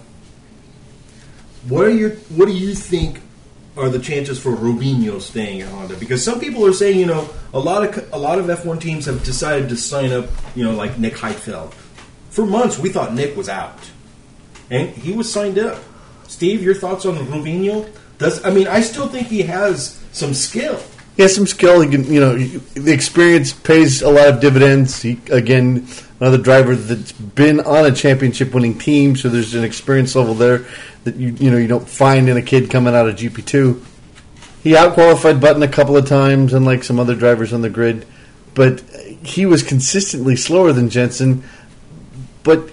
What are your What do you think are the chances for Rubinho staying at Honda? Because some people are saying, you know, a lot of a lot of F one teams have decided to sign up, you know, like Nick Heidfeld. For months, we thought Nick was out, and he was signed up. Steve, your thoughts on Rubinho? Does I mean, I still think he has some skill. He has some skill. He can, you know, the experience pays a lot of dividends. He, again, another driver that's been on a championship-winning team, so there's an experience level there that you you know you don't find in a kid coming out of G P two. He outqualified Button a couple of times, unlike some other drivers on the grid, but he was consistently slower than Jenson. But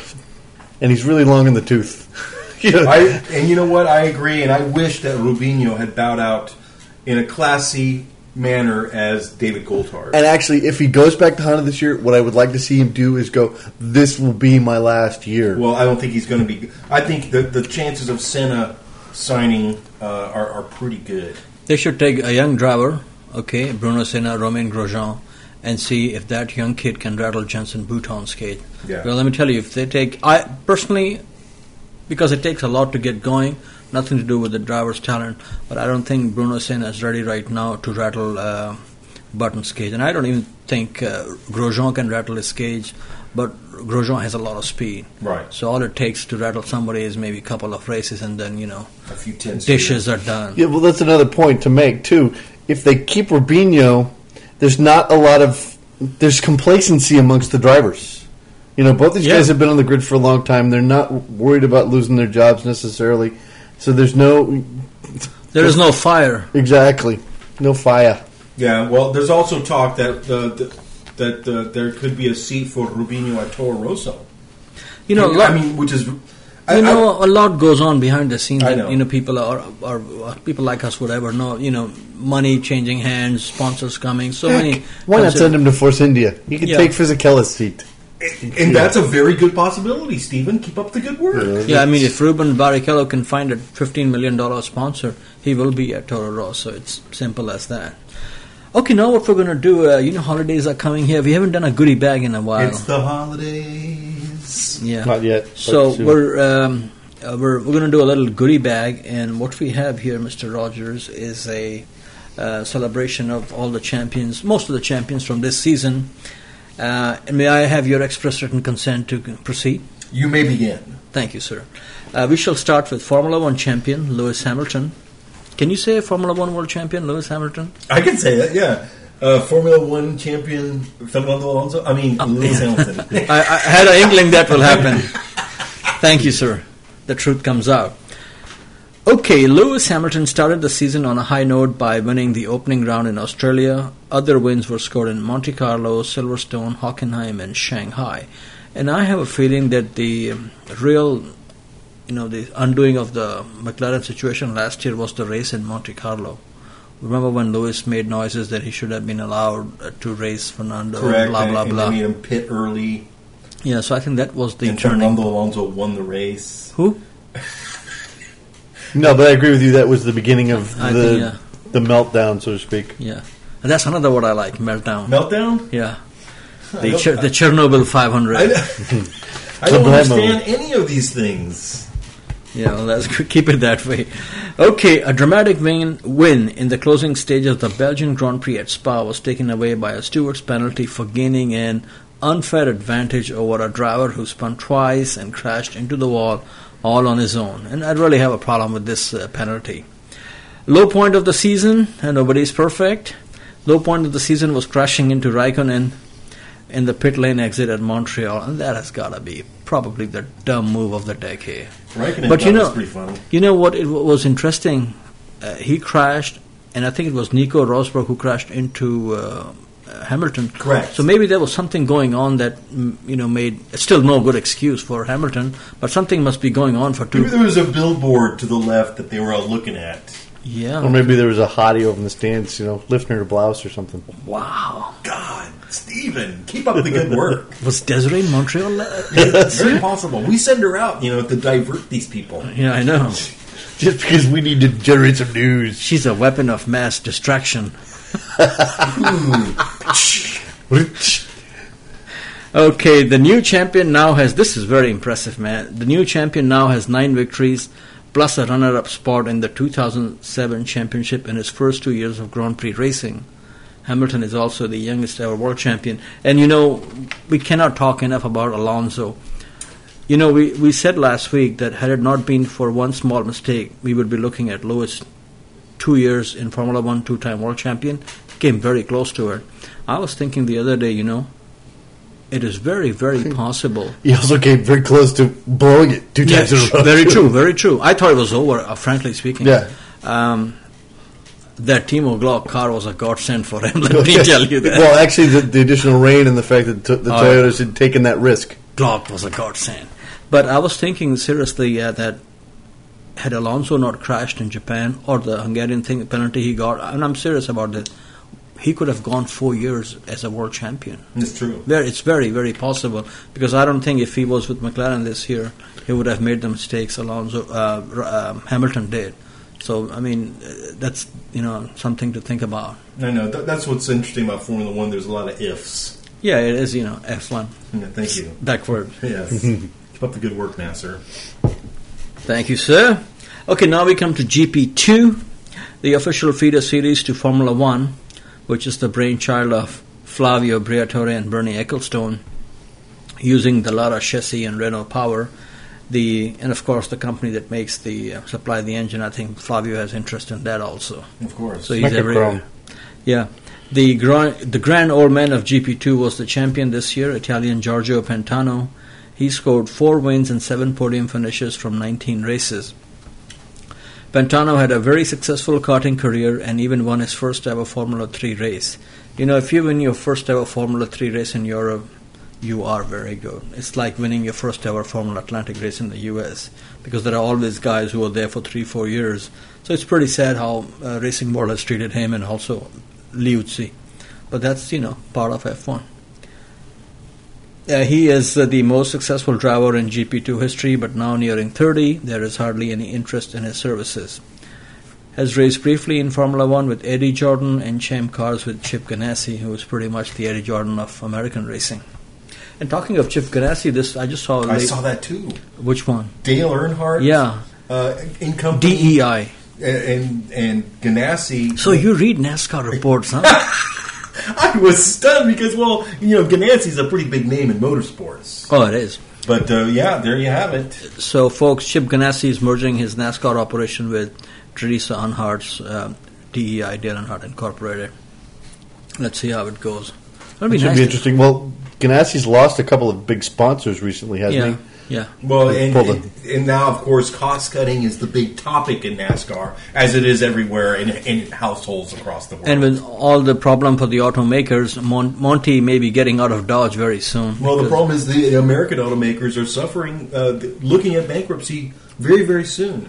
and he's really long in the tooth. you know? I, and you know what? I agree, and I wish that Rubinho had bowed out in a classy manner as David Coulthard. And actually, if he goes back to Honda this year, what I would like to see him do is go, this will be my last year. Well, I don't think he's going to be. I think the the chances of Senna signing uh, are, are pretty good. They should take a young driver, okay, Bruno Senna, Romain Grosjean, and see if that young kid can rattle Jenson Bouton's skate. Yeah. Well, let me tell you, if they take... I personally, because it takes a lot to get going, nothing to do with the driver's talent, but I don't think Bruno Senna is ready right now to rattle uh, Button's cage. And I don't even think uh, Grosjean can rattle his cage, but Grosjean has a lot of speed. Right. So all it takes to rattle somebody is maybe a couple of races, and then, you know, A few tenths. dishes are done. Yeah, well, that's another point to make, too. If they keep Rubinho, there's not a lot of... There's complacency amongst the drivers. You know, both these Yeah. guys have been on the grid for a long time. They're not worried about losing their jobs necessarily. So there's no... There is no fire. Exactly. No fire. Yeah. Well, there's also talk that the, the, that uh, there could be a seat for Rubinho at Toro Rosso. You know, I mean, which is. I, you know, a lot goes on behind the scenes I that know. you know people are, are, are people like us would ever know. You know, money changing hands, sponsors coming, so Heck, many. why not consider- send him to Force India? He could Yeah. take Fisichella's seat. and, and that's a very good possibility, Stephen. Keep up the good work. Yeah, I mean, if Ruben Barrichello can find a fifteen million dollar sponsor, he will be at Toro Rosso. It's simple as that. Okay, now what we're going to do, uh, you know, holidays are coming here. We haven't done a goodie bag in a while. It's the holidays. Yeah. Not yet. but So soon. we're um, uh, we're we're going to do a little goodie bag, and what we have here, Mister Rogers, is a uh, celebration of all the champions, most of the champions from this season. Uh, and may I have your express written consent to proceed? You may begin. Thank you, sir. Uh, we shall start with Formula One champion Lewis Hamilton, Can you say Formula One world champion Lewis Hamilton? I can say that, yeah. Uh, Formula One champion Fernando Alonso. I mean, Lewis yeah. Hamilton. I, I had an inkling that will happen. Thank you, sir. The truth comes out. Okay, Lewis Hamilton started the season on a high note by winning the opening round in Australia. Other wins were scored in Monte Carlo, Silverstone, Hockenheim, and Shanghai. And I have a feeling that the um, real, you know, the undoing of the McLaren situation last year was the race in Monte Carlo. Remember when Lewis made noises that he should have been allowed uh, to race Fernando, Correct, blah, blah, and, blah. and they made him pit early. Yeah, so I think that was the and turning. Fernando Alonso won the race. Who? No, but I agree with you. That was the beginning of I the think, yeah. the meltdown, so to speak. Yeah. And that's another word I like, meltdown. Meltdown? Yeah. I The, don't- Cher- the Chernobyl five hundred. I, I don't Subliminal. understand any of these things. Yeah, well, let's keep it that way. Okay, a dramatic win, win in the closing stage of the Belgian Grand Prix at Spa was taken away by a steward's penalty for gaining an unfair advantage over a driver who spun twice and crashed into the wall all on his own. And I really have a problem with this uh, penalty. Low point of the season, and nobody's perfect. Low point of the season was crashing into Raikkonen in the pit lane exit at Montreal, and that has got to be probably the dumb move of the decade. Raikkonen But you thought it know, was pretty funny. you know what? It w- was interesting. Uh, he crashed, and I think it was Nico Rosberg who crashed into uh, uh, Hamilton. Correct. So maybe there was something going on that mm, you know made it's still no good excuse for Hamilton, but something must be going on for two. Maybe there was a billboard to the left that they were all looking at. Yeah. Or maybe there was a hottie over in the stands, you know, lifting her blouse or something. Wow. God, Steven, keep up the good work. Was Desiree in Montreal? Very possible. We send her out, you know, to divert these people. Yeah, I know. Just because we need to generate some news. She's a weapon of mass distraction. Okay, the new champion now has, this is very impressive, man. The new champion now has nine victories, plus a runner-up spot in the two thousand seven championship in his first two years of Grand Prix racing. Hamilton is also the youngest ever world champion. And you know, we cannot talk enough about Alonso. You know, we, we said last week that had it not been for one small mistake, we would be looking at Lewis two years in Formula One, two-time world champion. Came very close to it. I was thinking the other day, you know, it is very, very possible. He also came very close to blowing it two times in a row. Very true, very true. I thought it was over, uh, frankly speaking. Yeah. Um, that Timo Glock car was a godsend for him, let me tell you that. Well, actually, the, the additional rain and the fact that t- the Oh, Toyotas had taken that risk. Glock was a godsend. But I was thinking seriously uh, that had Alonso not crashed in Japan or the Hungarian thing penalty he got, and I'm serious about this, he could have gone four years as a world champion. It's true. Very, it's very, very possible, because I don't think if he was with McLaren this year, he would have made the mistakes Alonso uh, uh, Hamilton did. So, I mean, uh, that's, you know, something to think about. I know. Th- that's what's interesting about Formula One. There's a lot of ifs. Yeah, it is, you know, F one. Yeah, thank you. Backward. Yes. Keep up the good work, Nasser. Thank you, sir. Okay, now we come to G P two, the official feeder series to Formula One, which is the brainchild of Flavio Briatore and Bernie Ecclestone, using the Lara chassis and Renault power. The and of course the company that makes the uh, supply the engine. I think Flavio has interest in that also. Of course. So he's Mecachrome. everywhere. Yeah. The grand, the grand old man of G P two was the champion this year, Italian Giorgio Pantano. He scored four wins and seven podium finishes from nineteen races. Pantano had a very successful karting career and even won his first ever Formula three race. You know, if you win your first ever Formula three race in Europe, you are very good. It's like winning your first ever Formula Atlantic race in the U S, because there are always guys who are there for three, four years. So it's pretty sad how uh, Racing World has treated him, and also Liuzzi. But that's, you know, part of F one. Uh, he is uh, the most successful driver in G P two history, but now nearing thirty, there is hardly any interest in his services. Has raced briefly in Formula One with Eddie Jordan and champ cars with Chip Ganassi, who is pretty much the Eddie Jordan of American racing. And talking of Chip Ganassi, this I just saw. I late, saw that too. Which one? Dale Earnhardt. Yeah, Uh, in company. D E I. And, and Ganassi. So you read NASCAR reports, huh? I was stunned because, well, you know, Ganassi's a pretty big name in motorsports. Oh, it is. But, uh, yeah, there you have it. So, folks, Chip Ganassi is merging his NASCAR operation with Teresa Earnhardt's uh, D E I, Dale Earnhardt Incorporated. Let's see how it goes. That'll be It should nice be to- interesting. Well, Ganassi's lost a couple of big sponsors recently, hasn't Yeah, he? yeah. Well, and, Pull and, and now, of course, cost cutting is the big topic in NASCAR, as it is everywhere in, in households across the world. And with all the problem for the automakers, Mon- Monty may be getting out of Dodge very soon. well, the because- problem is the American automakers are suffering, uh, looking at bankruptcy very, very soon.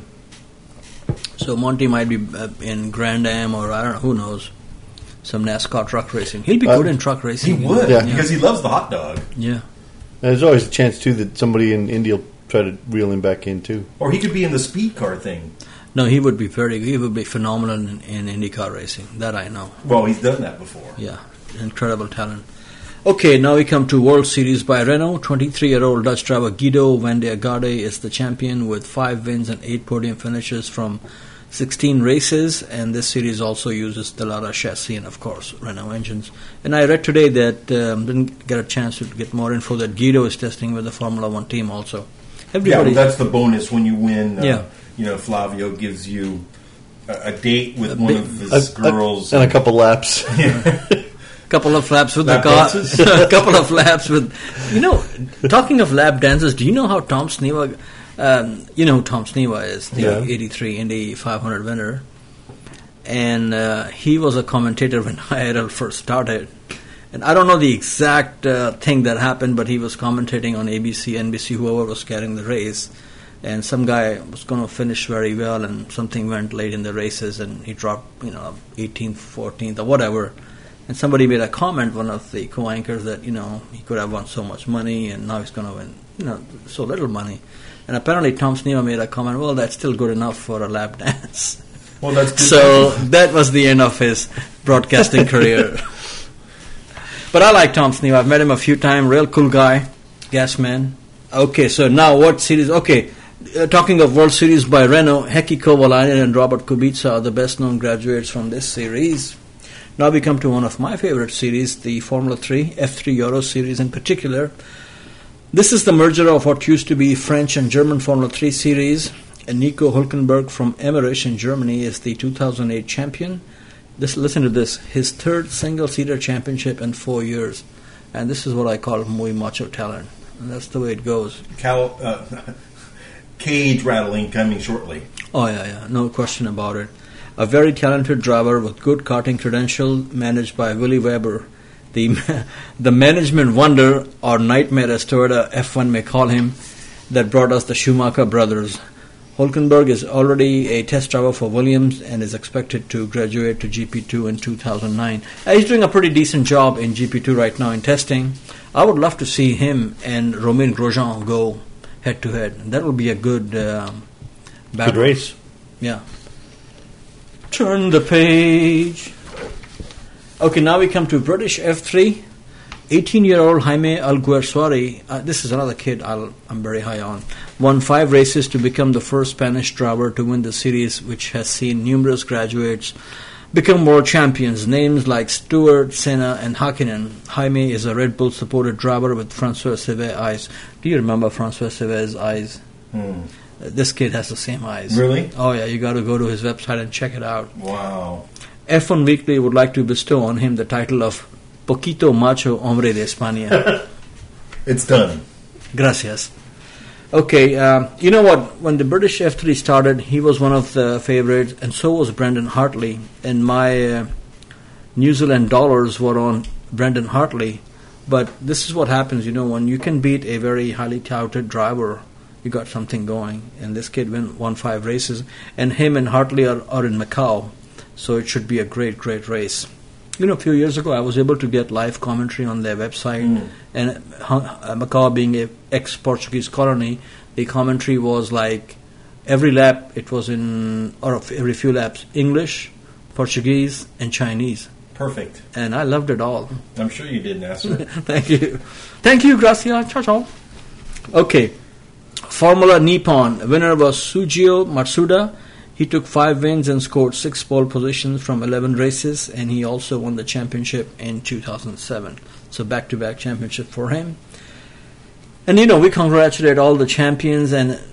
So Monty might be uh, in Grand Am or I don't know, who knows, some NASCAR truck racing. He'll be Uh, good in truck He racing. would, Yeah. because he loves the hot dog. Yeah. And there's always a chance, too, that somebody in Indy will try to reel him back in, too. Or he could be in the speed car thing. No, he would be very. He would be phenomenal in, in IndyCar racing. That I know. Well, he's done that before. Yeah, incredible talent. Okay, now we come to World Series by Renault. twenty-three-year-old Dutch driver Guido van der Garde is the champion with five wins and eight podium finishes from sixteen races. And this series also uses Dallara chassis and, of course, Renault engines. And I read today that um, didn't get a chance to get more info that Guido is testing with the Formula One team also. Yeah, Everybody, well, that's the bonus when you win. Uh, Yeah. You know, Flavio gives you a, a date with A one big- of his A- a- girls. and a couple laps. couple of laps with Lap the car, dances? a couple of laps with, you know, talking of lap dances, do you know how Tom Sneva, um, you know who Tom Sneva is, the Yeah. eighty-three Indy five hundred winner, and uh, he was a commentator when I R L first started, and I don't know the exact uh, thing that happened, but he was commentating on A B C, N B C, whoever was carrying the race, and some guy was going to finish very well, and something went late in the races, and he dropped, you know, eighteenth, fourteenth, or whatever. And somebody made a comment, one of the co-anchors, that, you know, he could have won so much money, and now he's going to win, you know, so little money. And apparently Tom Sneva made a comment, well, that's still good enough for a lap dance. well, that's good. So that was the end of his broadcasting career. But I like Tom Sneva. I've met him a few times. Real cool guy. Gas man. Okay, so now what series? Okay, uh, talking of World Series by Renault, Heikki Kovalainen and Robert Kubica are the best-known graduates from this series. Now we come to one of my favorite series, the Formula three, F three Euro Series in particular. This is the merger of what used to be French and German Formula three series. And Nico Hülkenberg from Emmerich in Germany is the two thousand eight champion. This, listen to this, his third single-seater championship in four years. And this is what I call muy macho talent. And that's the way it goes. Cal, uh, cage rattling coming shortly. Oh, yeah, yeah, no question about it. A very talented driver with good karting credential, managed by Willy Weber, the the management wonder, or nightmare as Toyota F one may call him, that brought us the Schumacher brothers. Hülkenberg is already a test driver for Williams and is expected to graduate to G P two in two thousand nine. Uh, he's doing a pretty decent job in G P two right now in testing. I would love to see him and Romain Grosjean go head-to-head. That will be a good um, battle. Good race. Yeah. Turn the page. Okay, now we come to British F three. eighteen-year-old Jaime Alguersuari, uh, this is another kid I'll, I'm very high on, won five races to become the first Spanish driver to win the series, which has seen numerous graduates become world champions. Names like Stewart, Senna, and Hakkinen. Jaime is a Red Bull-supported driver with Francois Cévez eyes. Do you remember Francois Cévez's eyes? Hmm. Uh, this kid has the same eyes. Really? Oh, yeah, you got to go to his website and check it out. Wow. F one Weekly would like to bestow on him the title of Poquito Macho Hombre de España. It's done. Gracias. Okay, um, you know what? When the British F three started, he was one of the favorites, and so was Brendan Hartley. And my uh, New Zealand dollars were on Brendan Hartley. But this is what happens, you know, when you can beat a very highly touted driver, you got something going. And this kid win, won five races, and him and Hartley are, are in Macau, so it should be a great, great race. You know, a few years ago, I was able to get live commentary on their website, mm. and uh, Macau being a ex-Portuguese colony, the commentary was like every lap it was in, or every few laps, English, Portuguese, and Chinese. Perfect. And I loved it all. I'm sure you did, Nasser. Thank you. Thank you, Gracia. Ciao, ciao. Okay. Formula Nippon. Winner was Sujio Matsuda. He took five wins and scored six pole positions from eleven races, and he also won the championship in two thousand seven. So back-to-back championship for him. And, you know, we congratulate all the champions, and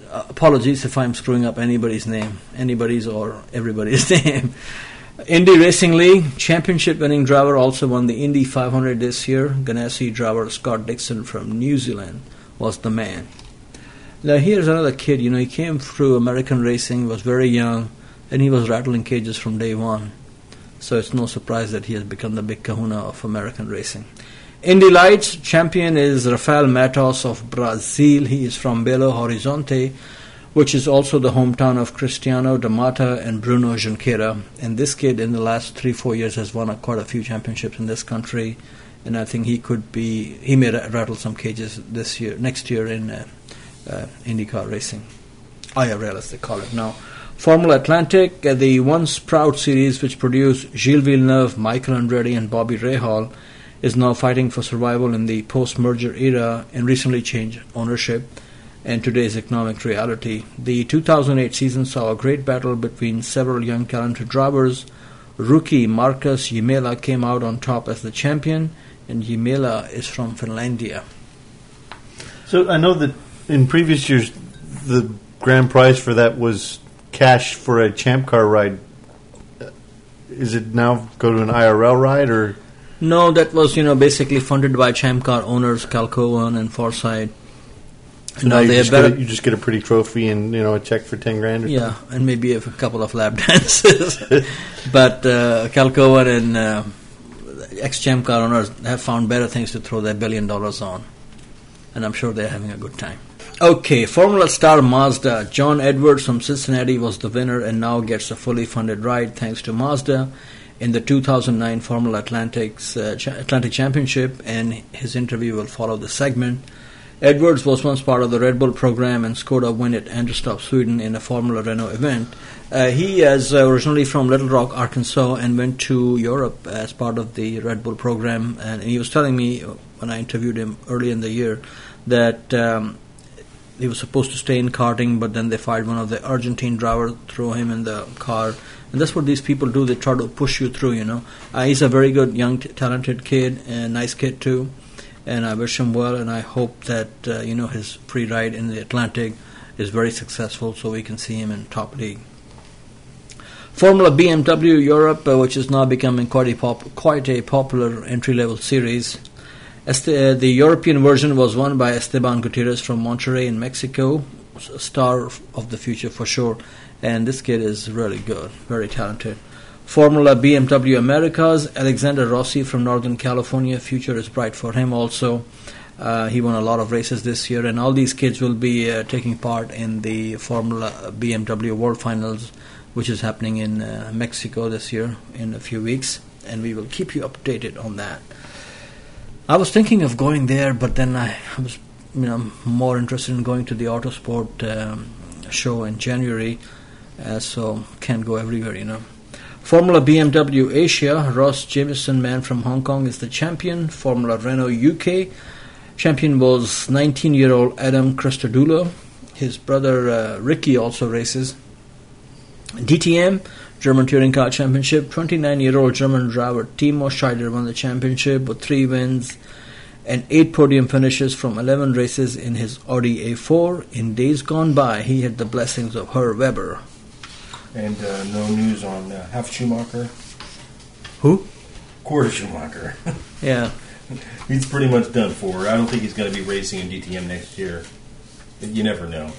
uh, apologies if I'm screwing up anybody's name, anybody's or everybody's name. Indy Racing League championship-winning driver also won the Indy five hundred this year. Ganassi driver Scott Dixon from New Zealand was the man. Now here's another kid. You know, he came through American racing, was very young, and he was rattling cages from day one. So it's no surprise that he has become the big kahuna of American racing. Indy Lights champion is Rafael Matos of Brazil. He is from Belo Horizonte, which is also the hometown of Cristiano da Mata and Bruno Junqueira. And this kid in the last three, four years has won a, quite a few championships in this country. And I think he could be, he may rattle some cages this year, next year in uh, uh, IndyCar racing. I R L as they call it now. Formula Atlantic, uh, the once proud series which produced Gilles Villeneuve, Michael Andretti and Bobby Rahal, is now fighting for survival in the post-merger era and recently changed ownership and today's economic reality. The two thousand eight season saw a great battle between several young talented drivers. Rookie Marcus Jimela came out on top as the champion, and Jimela is from Finlandia. So I know that in previous years the grand prize for that was cash for a Champ Car ride. Is it now go to an I R L ride or? No, that was, you know, basically funded by Champ Car owners Calcoan and Forsyth. So now, now you, they just have a, you just get a pretty trophy and, you know, a check for ten grand or yeah, something? And maybe a couple of lap dances. But uh, Calcoan and uh, ex-Champ Car owners have found better things to throw their billion dollars on. And I'm sure they're having a good time. Okay, Formula Star Mazda. John Edwards from Cincinnati was the winner and now gets a fully funded ride thanks to Mazda in the two thousand nine Formula Atlantic's, uh, Ch- Atlantic Championship, and his interview will follow the segment. Edwards was once part of the Red Bull program and scored a win at Anderstorp, Sweden in a Formula Renault event. Uh, he is uh, originally from Little Rock, Arkansas, and went to Europe as part of the Red Bull program. And he was telling me when I interviewed him early in the year that um, he was supposed to stay in karting, but then they fired one of the Argentine drivers, threw him in the car. And that's what these people do. They try to push you through, you know. Uh, he's a very good, young, t- talented kid, and nice kid too. And I wish him well, and I hope that, uh, you know, his pre-ride in the Atlantic is very successful so we can see him in top league. Formula B M W Europe, uh, which is now becoming quite a, pop- quite a popular entry-level series. Este- uh, the European version was won by Esteban Gutierrez from Monterrey in Mexico, a star of the future for sure. And this kid is really good, very talented. Formula B M W Americas, Alexander Rossi from Northern California. Future is bright for him also. Uh, he won a lot of races this year, and all these kids will be uh, taking part in the Formula B M W World Finals, which is happening in uh, Mexico this year in a few weeks, and we will keep you updated on that. I was thinking of going there, but then I was, you know, more interested in going to the Autosport um, show in January. Uh, so can't go everywhere, you know. Formula B M W Asia, Ross Jameson, man from Hong Kong, is the champion. Formula Renault U K, champion was nineteen-year-old Adam Christodoulou. His brother uh, Ricky also races. D T M, German Touring Car Championship, twenty-nine-year-old German driver Timo Scheider won the championship with three wins and eight podium finishes from eleven races in his Audi A four. In days gone by, he had the blessings of Herr Weber. And uh, no news on uh, Half Schumacher. Who? Quarter Schumacher. Yeah. He's pretty much done for. I don't think he's going to be racing in D T M next year. You never know.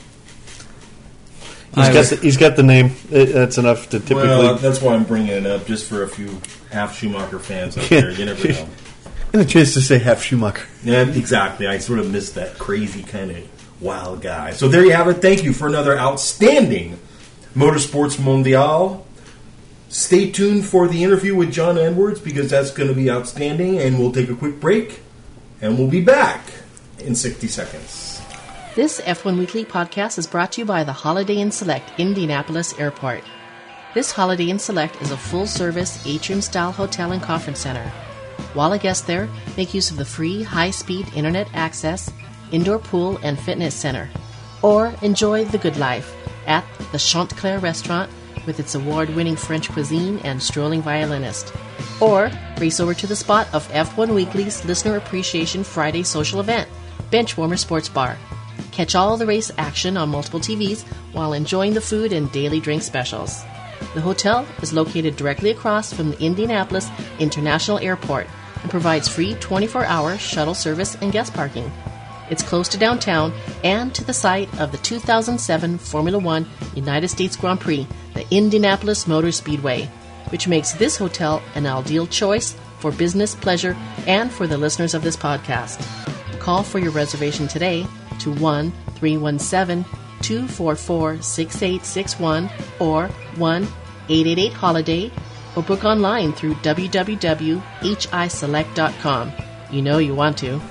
He's got, the, he's got the name. That's enough to typically... Well, that's why I'm bringing it up, just for a few Half Schumacher fans out there. You never know. And a chance to say Half Schumacher. Yeah, exactly. I sort of missed that crazy kind of wild guy. So there you have it. Thank you for another outstanding Motorsports Mondial. Stay tuned for the interview with John Edwards, because that's going to be outstanding. And we'll take a quick break, and we'll be back in sixty seconds. This F one Weekly podcast is brought to you by the Holiday Inn Select Indianapolis Airport. This Holiday Inn Select is a full-service atrium-style hotel and conference center. While a guest there, make use of the free high-speed internet access, indoor pool and fitness center. Or enjoy the good life at the Chantecler restaurant with its award-winning French cuisine and strolling violinist. Or race over to the spot of F one Weekly's Listener Appreciation Friday social event, Benchwarmer Sports Bar. Catch all the race action on multiple T Vs while enjoying the food and daily drink specials. The hotel is located directly across from the Indianapolis International Airport and provides free twenty-four hour shuttle service and guest parking. It's close to downtown and to the site of the two thousand seven Formula One United States Grand Prix, the Indianapolis Motor Speedway, which makes this hotel an ideal choice for business, pleasure, and for the listeners of this podcast. Call for your reservation today to one three one seven, two four four, six eight six one or one eight eight eight holiday or book online through w w w dot h i select dot com. You know you want to.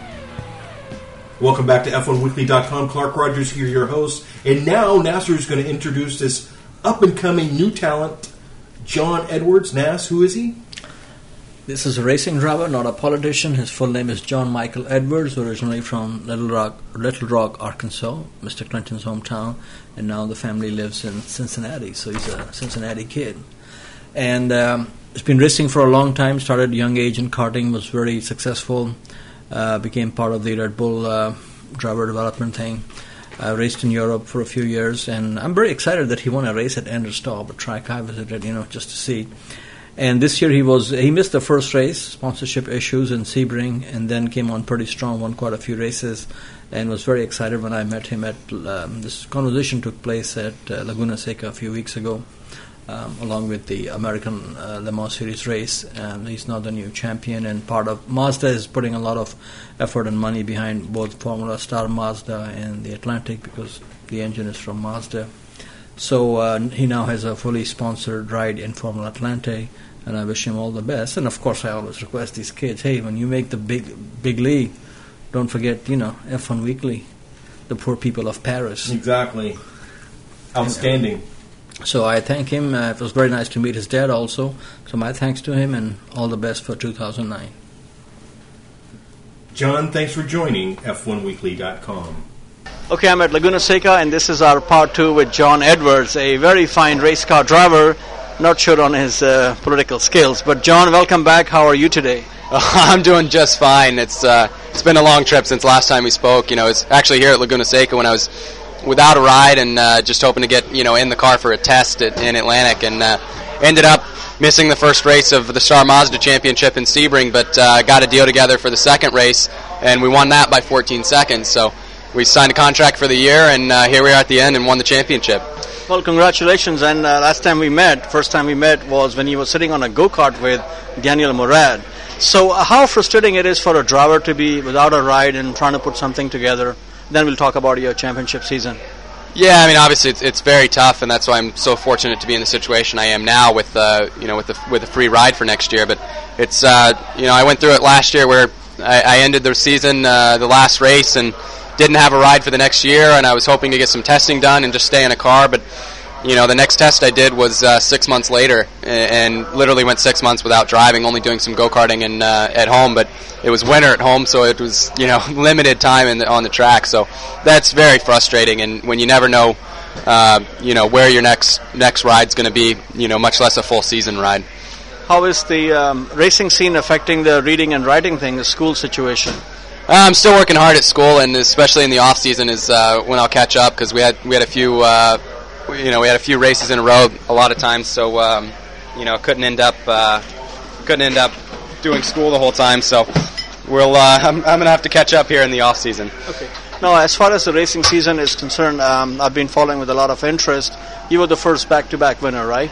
Welcome back to F one weekly dot com. Clark Rogers here, your host. And now Nasser is going to introduce this up-and-coming new talent, John Edwards. Nass, who is he? This is a racing driver, not a politician. His full name is John Michael Edwards, originally from Little Rock, Little Rock, Arkansas, Mister Clinton's hometown, and now the family lives in Cincinnati, so he's a Cincinnati kid. And um, he's been racing for a long time, started at a young age in karting, was very successful, uh, became part of the Red Bull uh, driver development thing, uh, raced in Europe for a few years, and I'm very excited that he won a race at Enderstall, a track I visited, you know, just to see. And this year he was he missed the first race, sponsorship issues in Sebring, and then came on pretty strong, won quite a few races, and was very excited when I met him at um, this conversation took place at uh, Laguna Seca a few weeks ago, um, along with the American uh, Le Mans Series race, and he's now the new champion, and part of Mazda is putting a lot of effort and money behind both Formula Star Mazda and the Atlantic because the engine is from Mazda. So uh, he now has a fully sponsored ride in Formula Atlante, and I wish him all the best. And of course, I always request these kids, hey, when you make the big big league, don't forget, you know, F one Weekly, the poor people of Paris. Exactly. Outstanding. So I thank him. Uh, it was very nice to meet his dad also. So my thanks to him, and all the best for two thousand nine. John, thanks for joining F one weekly dot com. Okay, I'm at Laguna Seca, and this is our part two with John Edwards, a very fine race car driver. Not sure on his uh, political skills, but John, welcome back. How are you today? Uh, I'm doing just fine. It's uh, it's been a long trip since last time we spoke. You know, it's actually here at Laguna Seca when I was without a ride and uh, just hoping to get you know in the car for a test at, in Atlantic, and uh, ended up missing the first race of the Star Mazda Championship in Sebring, but uh, got a deal together for the second race, and we won that by fourteen seconds. So we signed a contract for the year, and uh, here we are at the end and won the championship. Well, congratulations. And uh, last time we met, first time we met was when you were sitting on a go-kart with Daniel Morad. So uh, how frustrating it is for a driver to be without a ride and trying to put something together. Then we'll talk about your championship season. Yeah, I mean, obviously it's, it's very tough, and that's why I'm so fortunate to be in the situation I am now with uh, you know with the with a free ride for next year. But it's uh, you know I went through it last year where I, I ended the season, uh, the last race, and didn't have a ride for the next year, and I was hoping to get some testing done and just stay in a car, but you know the next test I did was uh, six months later, and, and literally went six months without driving, only doing some go-karting and uh, at home, but it was winter at home, so it was you know limited time in the, on the track, so that's very frustrating, and when you never know uh, you know where your next next ride's going to be, you know much less a full season ride. How is the um, racing scene affecting the reading and writing thing, the school situation? I'm still working hard at school, and especially in the off season is uh, when I'll catch up because we had we had a few uh, you know we had a few races in a row a lot of times, so um, you know couldn't end up uh, couldn't end up doing school the whole time. So we'll uh, I'm, I'm gonna have to catch up here in the off season. Okay. Now, as far as the racing season is concerned, um, I've been following with a lot of interest. You were the first back-to-back winner, right?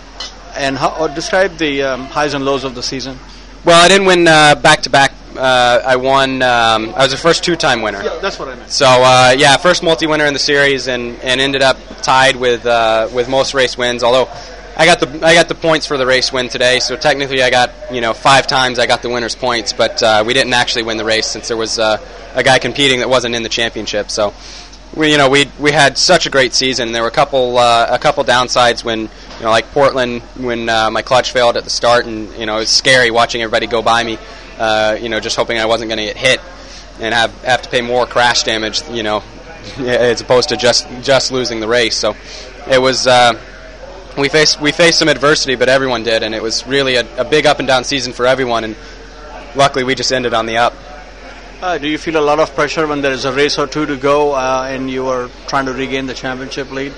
And how, or describe the um, highs and lows of the season. Well, I didn't win uh, back-to-back. Uh, I won. Um, I was the first two-time winner. Yeah, that's what I meant. So uh, yeah, first multi-winner in the series, and, and ended up tied with uh, with most race wins. Although I got the I got the points for the race win today, so technically I got you know five times I got the winner's points, but uh, we didn't actually win the race since there was uh, a guy competing that wasn't in the championship. So we you know we we had such a great season. There were a couple uh, a couple downsides when you know like Portland when uh, my clutch failed at the start, and you know it was scary watching everybody go by me. Uh, you know, just hoping I wasn't going to get hit and have have to pay more crash damage, you know, as opposed to just just losing the race. So it was uh, we faced we faced some adversity, but everyone did, and it was really a, a big up and down season for everyone. And luckily, we just ended on the up. Uh, do you feel a lot of pressure when there is a race or two to go uh, and you are trying to regain the championship lead?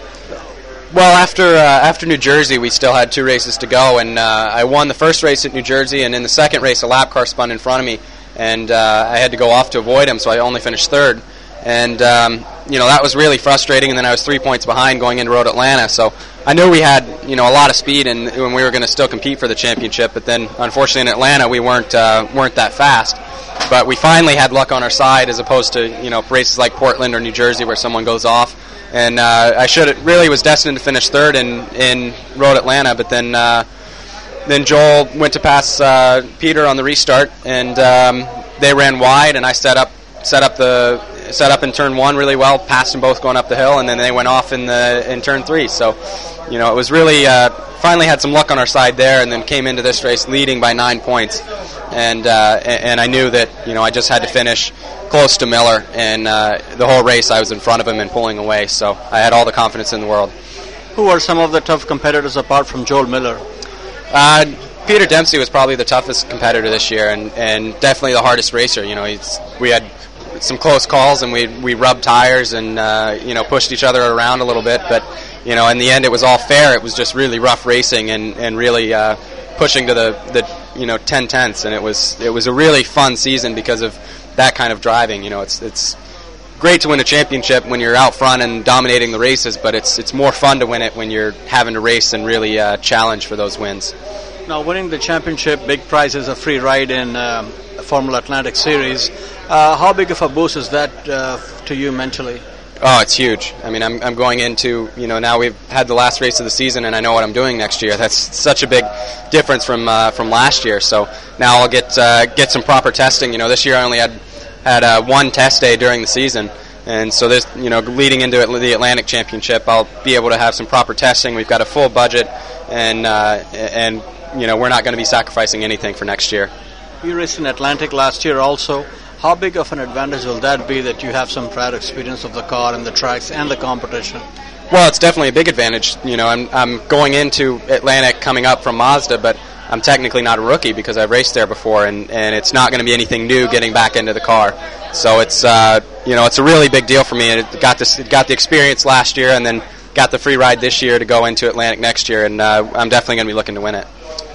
Well, after uh, after New Jersey, we still had two races to go, and uh, I won the first race at New Jersey, and in the second race, a lap car spun in front of me, and uh, I had to go off to avoid him, so I only finished third. And, um, you know, that was really frustrating, and then I was three points behind going into Road Atlanta, so I knew we had, you know, a lot of speed and when we were going to still compete for the championship, but then, unfortunately, in Atlanta, we weren't uh, weren't that fast. But we finally had luck on our side as opposed to, you know, races like Portland or New Jersey where someone goes off. And uh, I should really was destined to finish third in, in Road Atlanta, but then uh, then Joel went to pass uh, Peter on the restart, and um, they ran wide, and I set up set up the set up in turn one really well, passed them both going up the hill, and then they went off in the in turn three. So, you know, it was really uh, finally had some luck on our side there, and then came into this race leading by nine points, and uh, and I knew that, you know, I just had to finish close to Miller, and uh, the whole race I was in front of him and pulling away, so I had all the confidence in the world. Who are some of the tough competitors apart from Joel Miller? Uh, Peter Dempsey was probably the toughest competitor this year, and, and definitely the hardest racer. You know, he's, we had some close calls, and we we rubbed tires and uh, you know, pushed each other around a little bit, but you know, in the end it was all fair. It was just really rough racing and and really uh, pushing to the, the you know ten tenths, and it was it was a really fun season because of that kind of driving. You know, it's it's great to win a championship when you're out front and dominating the races, but it's it's more fun to win it when you're having to race and really uh, challenge for those wins. Now, winning the championship, big prize is a free ride in um, Formula Atlantic Series. Uh, how big of a boost is that uh, to you mentally? Oh, it's huge. I mean, I'm I'm going into, you know, now we've had the last race of the season, and I know what I'm doing next year. That's such a big difference from uh, from last year. So now I'll get uh, get some proper testing. You know, this year I only had had uh, one test day during the season, and so this, you know, leading into the Atlantic Championship, I'll be able to have some proper testing. We've got a full budget, and uh, and you know, we're not going to be sacrificing anything for next year. You raced in Atlantic last year also. How big of an advantage will that be that you have some prior experience of the car and the tracks and the competition? Well, it's definitely a big advantage. You know, I'm I'm going into Atlantic coming up from Mazda, but I'm technically not a rookie because I've raced there before, and, and it's not going to be anything new getting back into the car. So it's uh, you know, it's a really big deal for me. And it got this it got the experience last year, and then got the free ride this year to go into Atlantic next year, and uh, I'm definitely going to be looking to win it.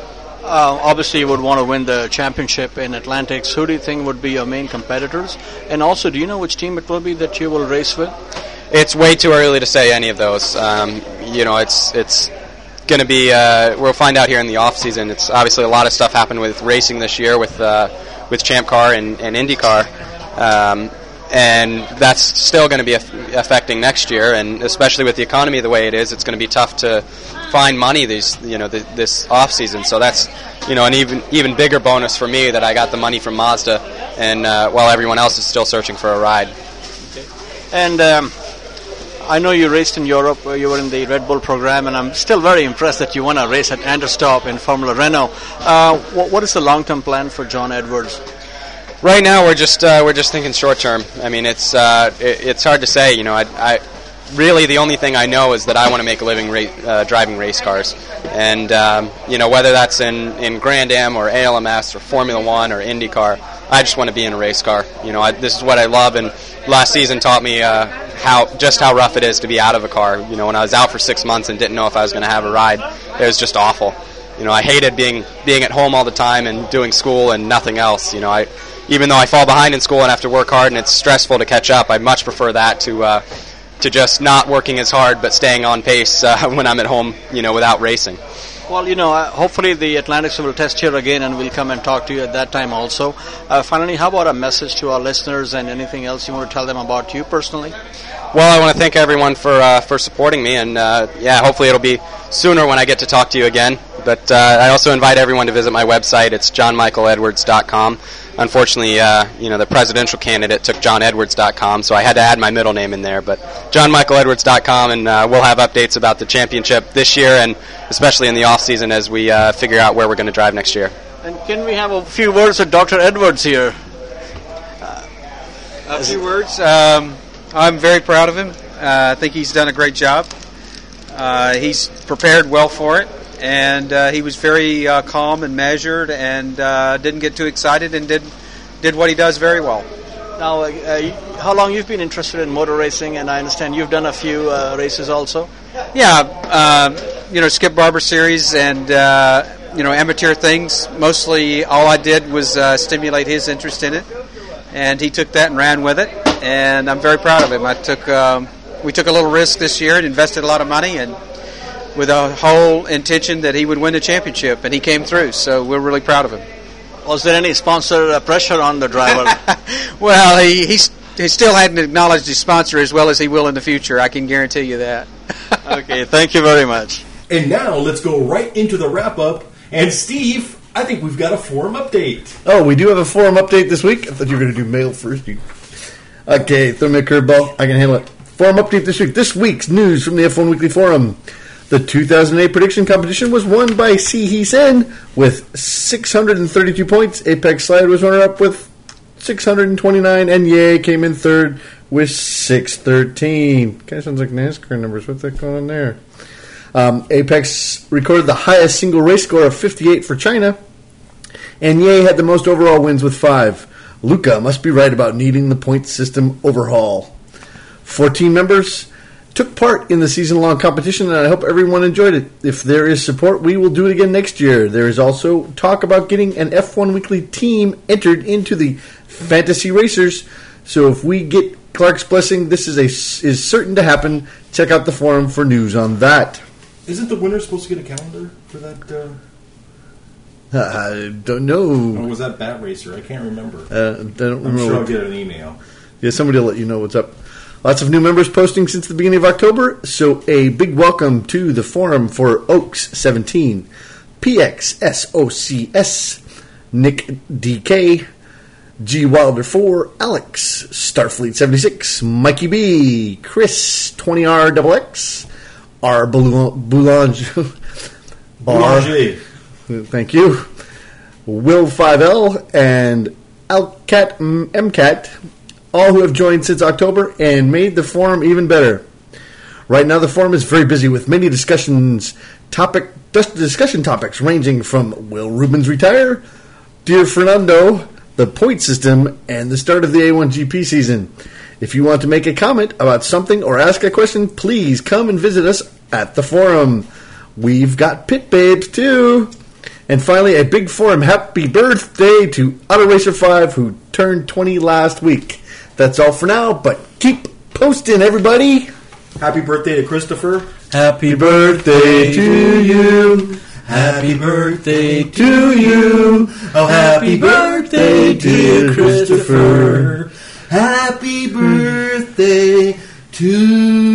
Uh, obviously, you would want to win the championship in Atlantics. Who do you think would be your main competitors? And also, do you know which team it will be that you will race with? It's way too early to say any of those. Um, you know, it's it's going to be. Uh, we'll find out here in the off season. It's obviously a lot of stuff happened with racing this year with uh, with Champ Car and, and IndyCar, um, and that's still going to be aff- affecting next year. And especially with the economy the way it is, it's going to be tough to find money these you know th- this off season. So that's, you know, an even even bigger bonus for me that I got the money from Mazda, and uh, while everyone else is still searching for a ride. Okay. And um, I know you raced in Europe. You were in the Red Bull program, and I'm still very impressed that you won a race at Anderstorp in Formula Renault. Uh, what, what is the long-term plan for John Edwards? Right now, we're just uh, we're just thinking short term. I mean, it's uh, it, it's hard to say. You know, I. I Really, the only thing I know is that I want to make a living ra- uh, driving race cars, and um, you know, whether that's in, in Grand Am or A L M S or Formula One or IndyCar, I just want to be in a race car. You know, I, this is what I love, and last season taught me uh, how just how rough it is to be out of a car. You know, when I was out for six months and didn't know if I was going to have a ride, it was just awful. You know, I hated being being at home all the time and doing school and nothing else. You know, I even though I fall behind in school and have to work hard and it's stressful to catch up, I much prefer that to. Uh, to just not working as hard but staying on pace uh, when I'm at home, you know, without racing. Well, you know, uh, hopefully the Atlantics will test here again, and we'll come and talk to you at that time also. Uh, finally, how about a message to our listeners and anything else you want to tell them about you personally? Well, I want to thank everyone for uh, for supporting me, and uh, yeah, hopefully it'll be sooner when I get to talk to you again. But uh, I also invite everyone to visit my website. It's john michael edwards dot com. Unfortunately, uh, you know, the presidential candidate took john edwards dot com, so I had to add my middle name in there. But john michael edwards dot com, and uh, we'll have updates about the championship this year, and especially in the off season as we uh, figure out where we're going to drive next year. And can we have a few words with Doctor Edwards here? Uh, a few words. Um, I'm very proud of him. Uh, I think he's done a great job. Uh, he's prepared well for it. And uh, he was very uh, calm and measured, and uh, didn't get too excited, and did did what he does very well. Now, uh, how long you've been interested in motor racing, and I understand you've done a few uh, races also? Yeah, uh, you know, Skip Barber Series and, uh, you know, amateur things. Mostly all I did was uh, stimulate his interest in it, and he took that and ran with it, and I'm very proud of him. I took, um, we took a little risk this year and invested a lot of money, and with a whole intention that he would win the championship, and he came through, so we're really proud of him. Was there any sponsor uh, pressure on the driver? Well, he, he he still hadn't acknowledged his sponsor as well as he will in the future. I can guarantee you that. Okay, thank you very much. And now let's go right into the wrap-up. And Steve, I think we've got a forum update. Oh, we do have a forum update this week? I thought you were going to do mail first. You... Okay, throw me a curveball. I can handle it. Forum update this week. This week's news from the F one Weekly Forum. The two thousand eight prediction competition was won by Si-Hee Sen with six hundred thirty-two points. Apex Slide was runner-up with six hundred twenty-nine, and Ye came in third with six thirteen. Kind of sounds like NASCAR numbers. What's that going on there? Um, Apex recorded the highest single race score of fifty-eight for China, and Ye had the most overall wins with five. Luca must be right about needing the point system overhaul. fourteen members took part in the season-long competition, and I hope everyone enjoyed it. If there is support, we will do it again next year. There is also talk about getting an F one Weekly team entered into the Fantasy Racers, so if we get Clark's blessing, this is a is certain to happen. Check out the forum for news on that. Isn't the winner supposed to get a calendar for that? Uh... I don't know. Or was that Bat Racer? I can't remember. Uh, I don't I'm remember. sure I'll get an email. Yeah, somebody will let you know what's up. Lots of new members posting since the beginning of October, so a big welcome to the forum for Oaks seventeen, P X S O C S, Nick D K, G Wilder four, Alex, Starfleet seventy-six, Mikey B, Chris twenty R X X, R Boulange, Boulanger. Thank you, Will five L, and Alcat M Cat. All who have joined since October and made the forum even better. Right now, the forum is very busy with many discussions, topic discussion topics ranging from will Rubens retire, dear Fernando, the point system, and the start of the A one G P season. If you want to make a comment about something or ask a question, please come and visit us at the forum. We've got pit babes too. And finally, a big forum happy birthday to Auto Racer five, who turned twenty last week. That's all for now, but keep posting, everybody. Happy birthday to Christopher. Happy birthday to you. Happy birthday to you. Oh, happy birthday, dear Christopher. Happy birthday to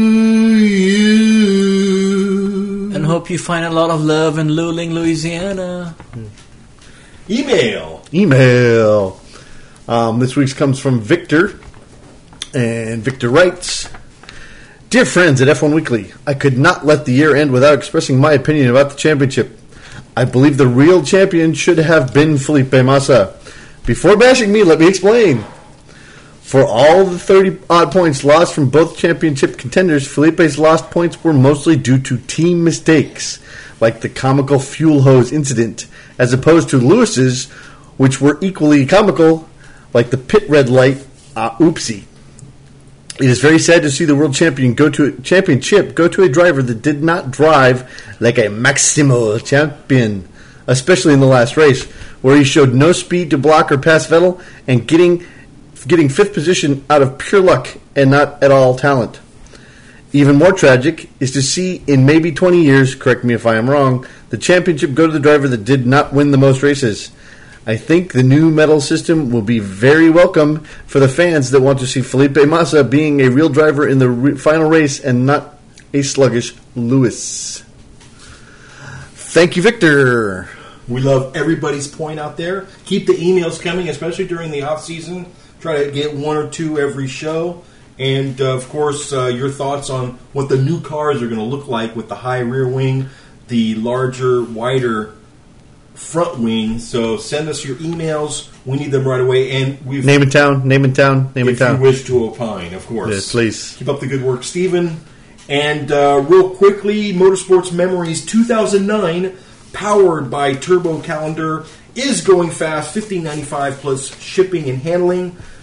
you. And hope you find a lot of love in Luling, Louisiana. Email. Email. Um, this week's comes from Victor. And Victor writes, Dear friends at F one Weekly, I could not let the year end without expressing my opinion about the championship. I believe the real champion should have been Felipe Massa. Before bashing me, let me explain. For all the thirty-odd points lost from both championship contenders, Felipe's lost points were mostly due to team mistakes, like the comical fuel hose incident, as opposed to Lewis's, which were equally comical, like the pit red light uh, oopsie. It is very sad to see the world champion go to a championship go to a driver that did not drive like a Maximo champion, especially in the last race, where he showed no speed to block or pass Vettel, and getting getting fifth position out of pure luck and not at all talent. Even more tragic is to see in maybe twenty years, correct me if I am wrong, the championship go to the driver that did not win the most races. I think the new medal system will be very welcome for the fans that want to see Felipe Massa being a real driver in the re- final race and not a sluggish Lewis. Thank you, Victor. We love everybody's point out there. Keep the emails coming, especially during the off season. Try to get one or two every show. And, uh, of course, uh, your thoughts on what the new cars are going to look like with the high rear wing, the larger, wider front wing. So send us your emails. We need them right away. And we've name and town, name and town, name and town. If you wish to opine, of course. Yes, please. Keep up the good work, Stephen. And uh, real quickly, Motorsports Memories two thousand nine, powered by Turbo Calendar, is going fast. fifteen ninety-five plus shipping and handling.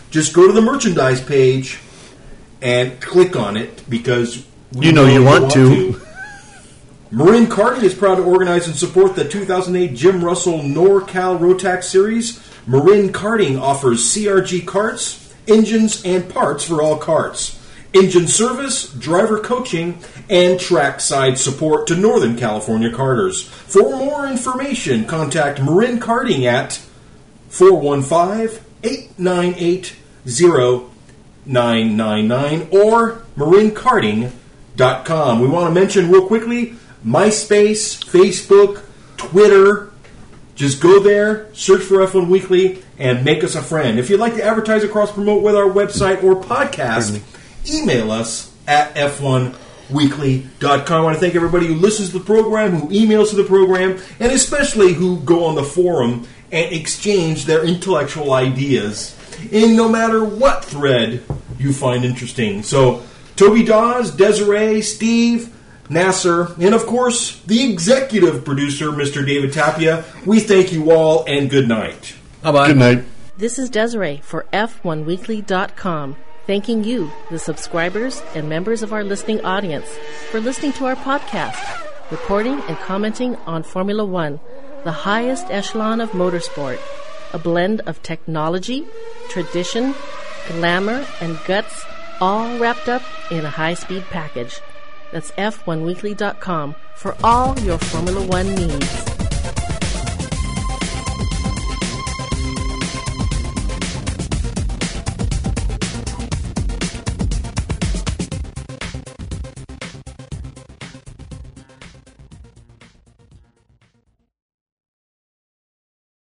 just go to the merchandise page and click on it because we You know you want to. Marin Karting is proud to organize and support the two thousand eight Jim Russell NorCal Rotax Series. Marin Karting offers C R G carts, engines, and parts for all carts, engine service, driver coaching, and trackside support to Northern California karters. For more information, contact Marin Karting at four one five, eight nine eight, zero nine nine nine or marin karting dot com. We want to mention real quickly MySpace, Facebook, Twitter. Just go there, search for F one Weekly, and make us a friend. If you'd like to advertise or cross-promote with our website or podcast, email us at f one weekly dot com. I want to thank everybody who listens to the program, who emails to the program, and especially who go on the forum and exchange their intellectual ideas in no matter what thread you find interesting. So, Toby Dawes, Desiree, Steve, Nasser, and of course, the executive producer, Mister David Tapia. We thank you all, and good night. Bye-bye. Good night. This is Desiree for f one weekly dot com, thanking you, the subscribers and members of our listening audience, for listening to our podcast, reporting and commenting on Formula One, the highest echelon of motorsport, a blend of technology, tradition, glamour, and guts, all wrapped up in a high-speed package. That's f one weekly dot com for all your Formula One needs.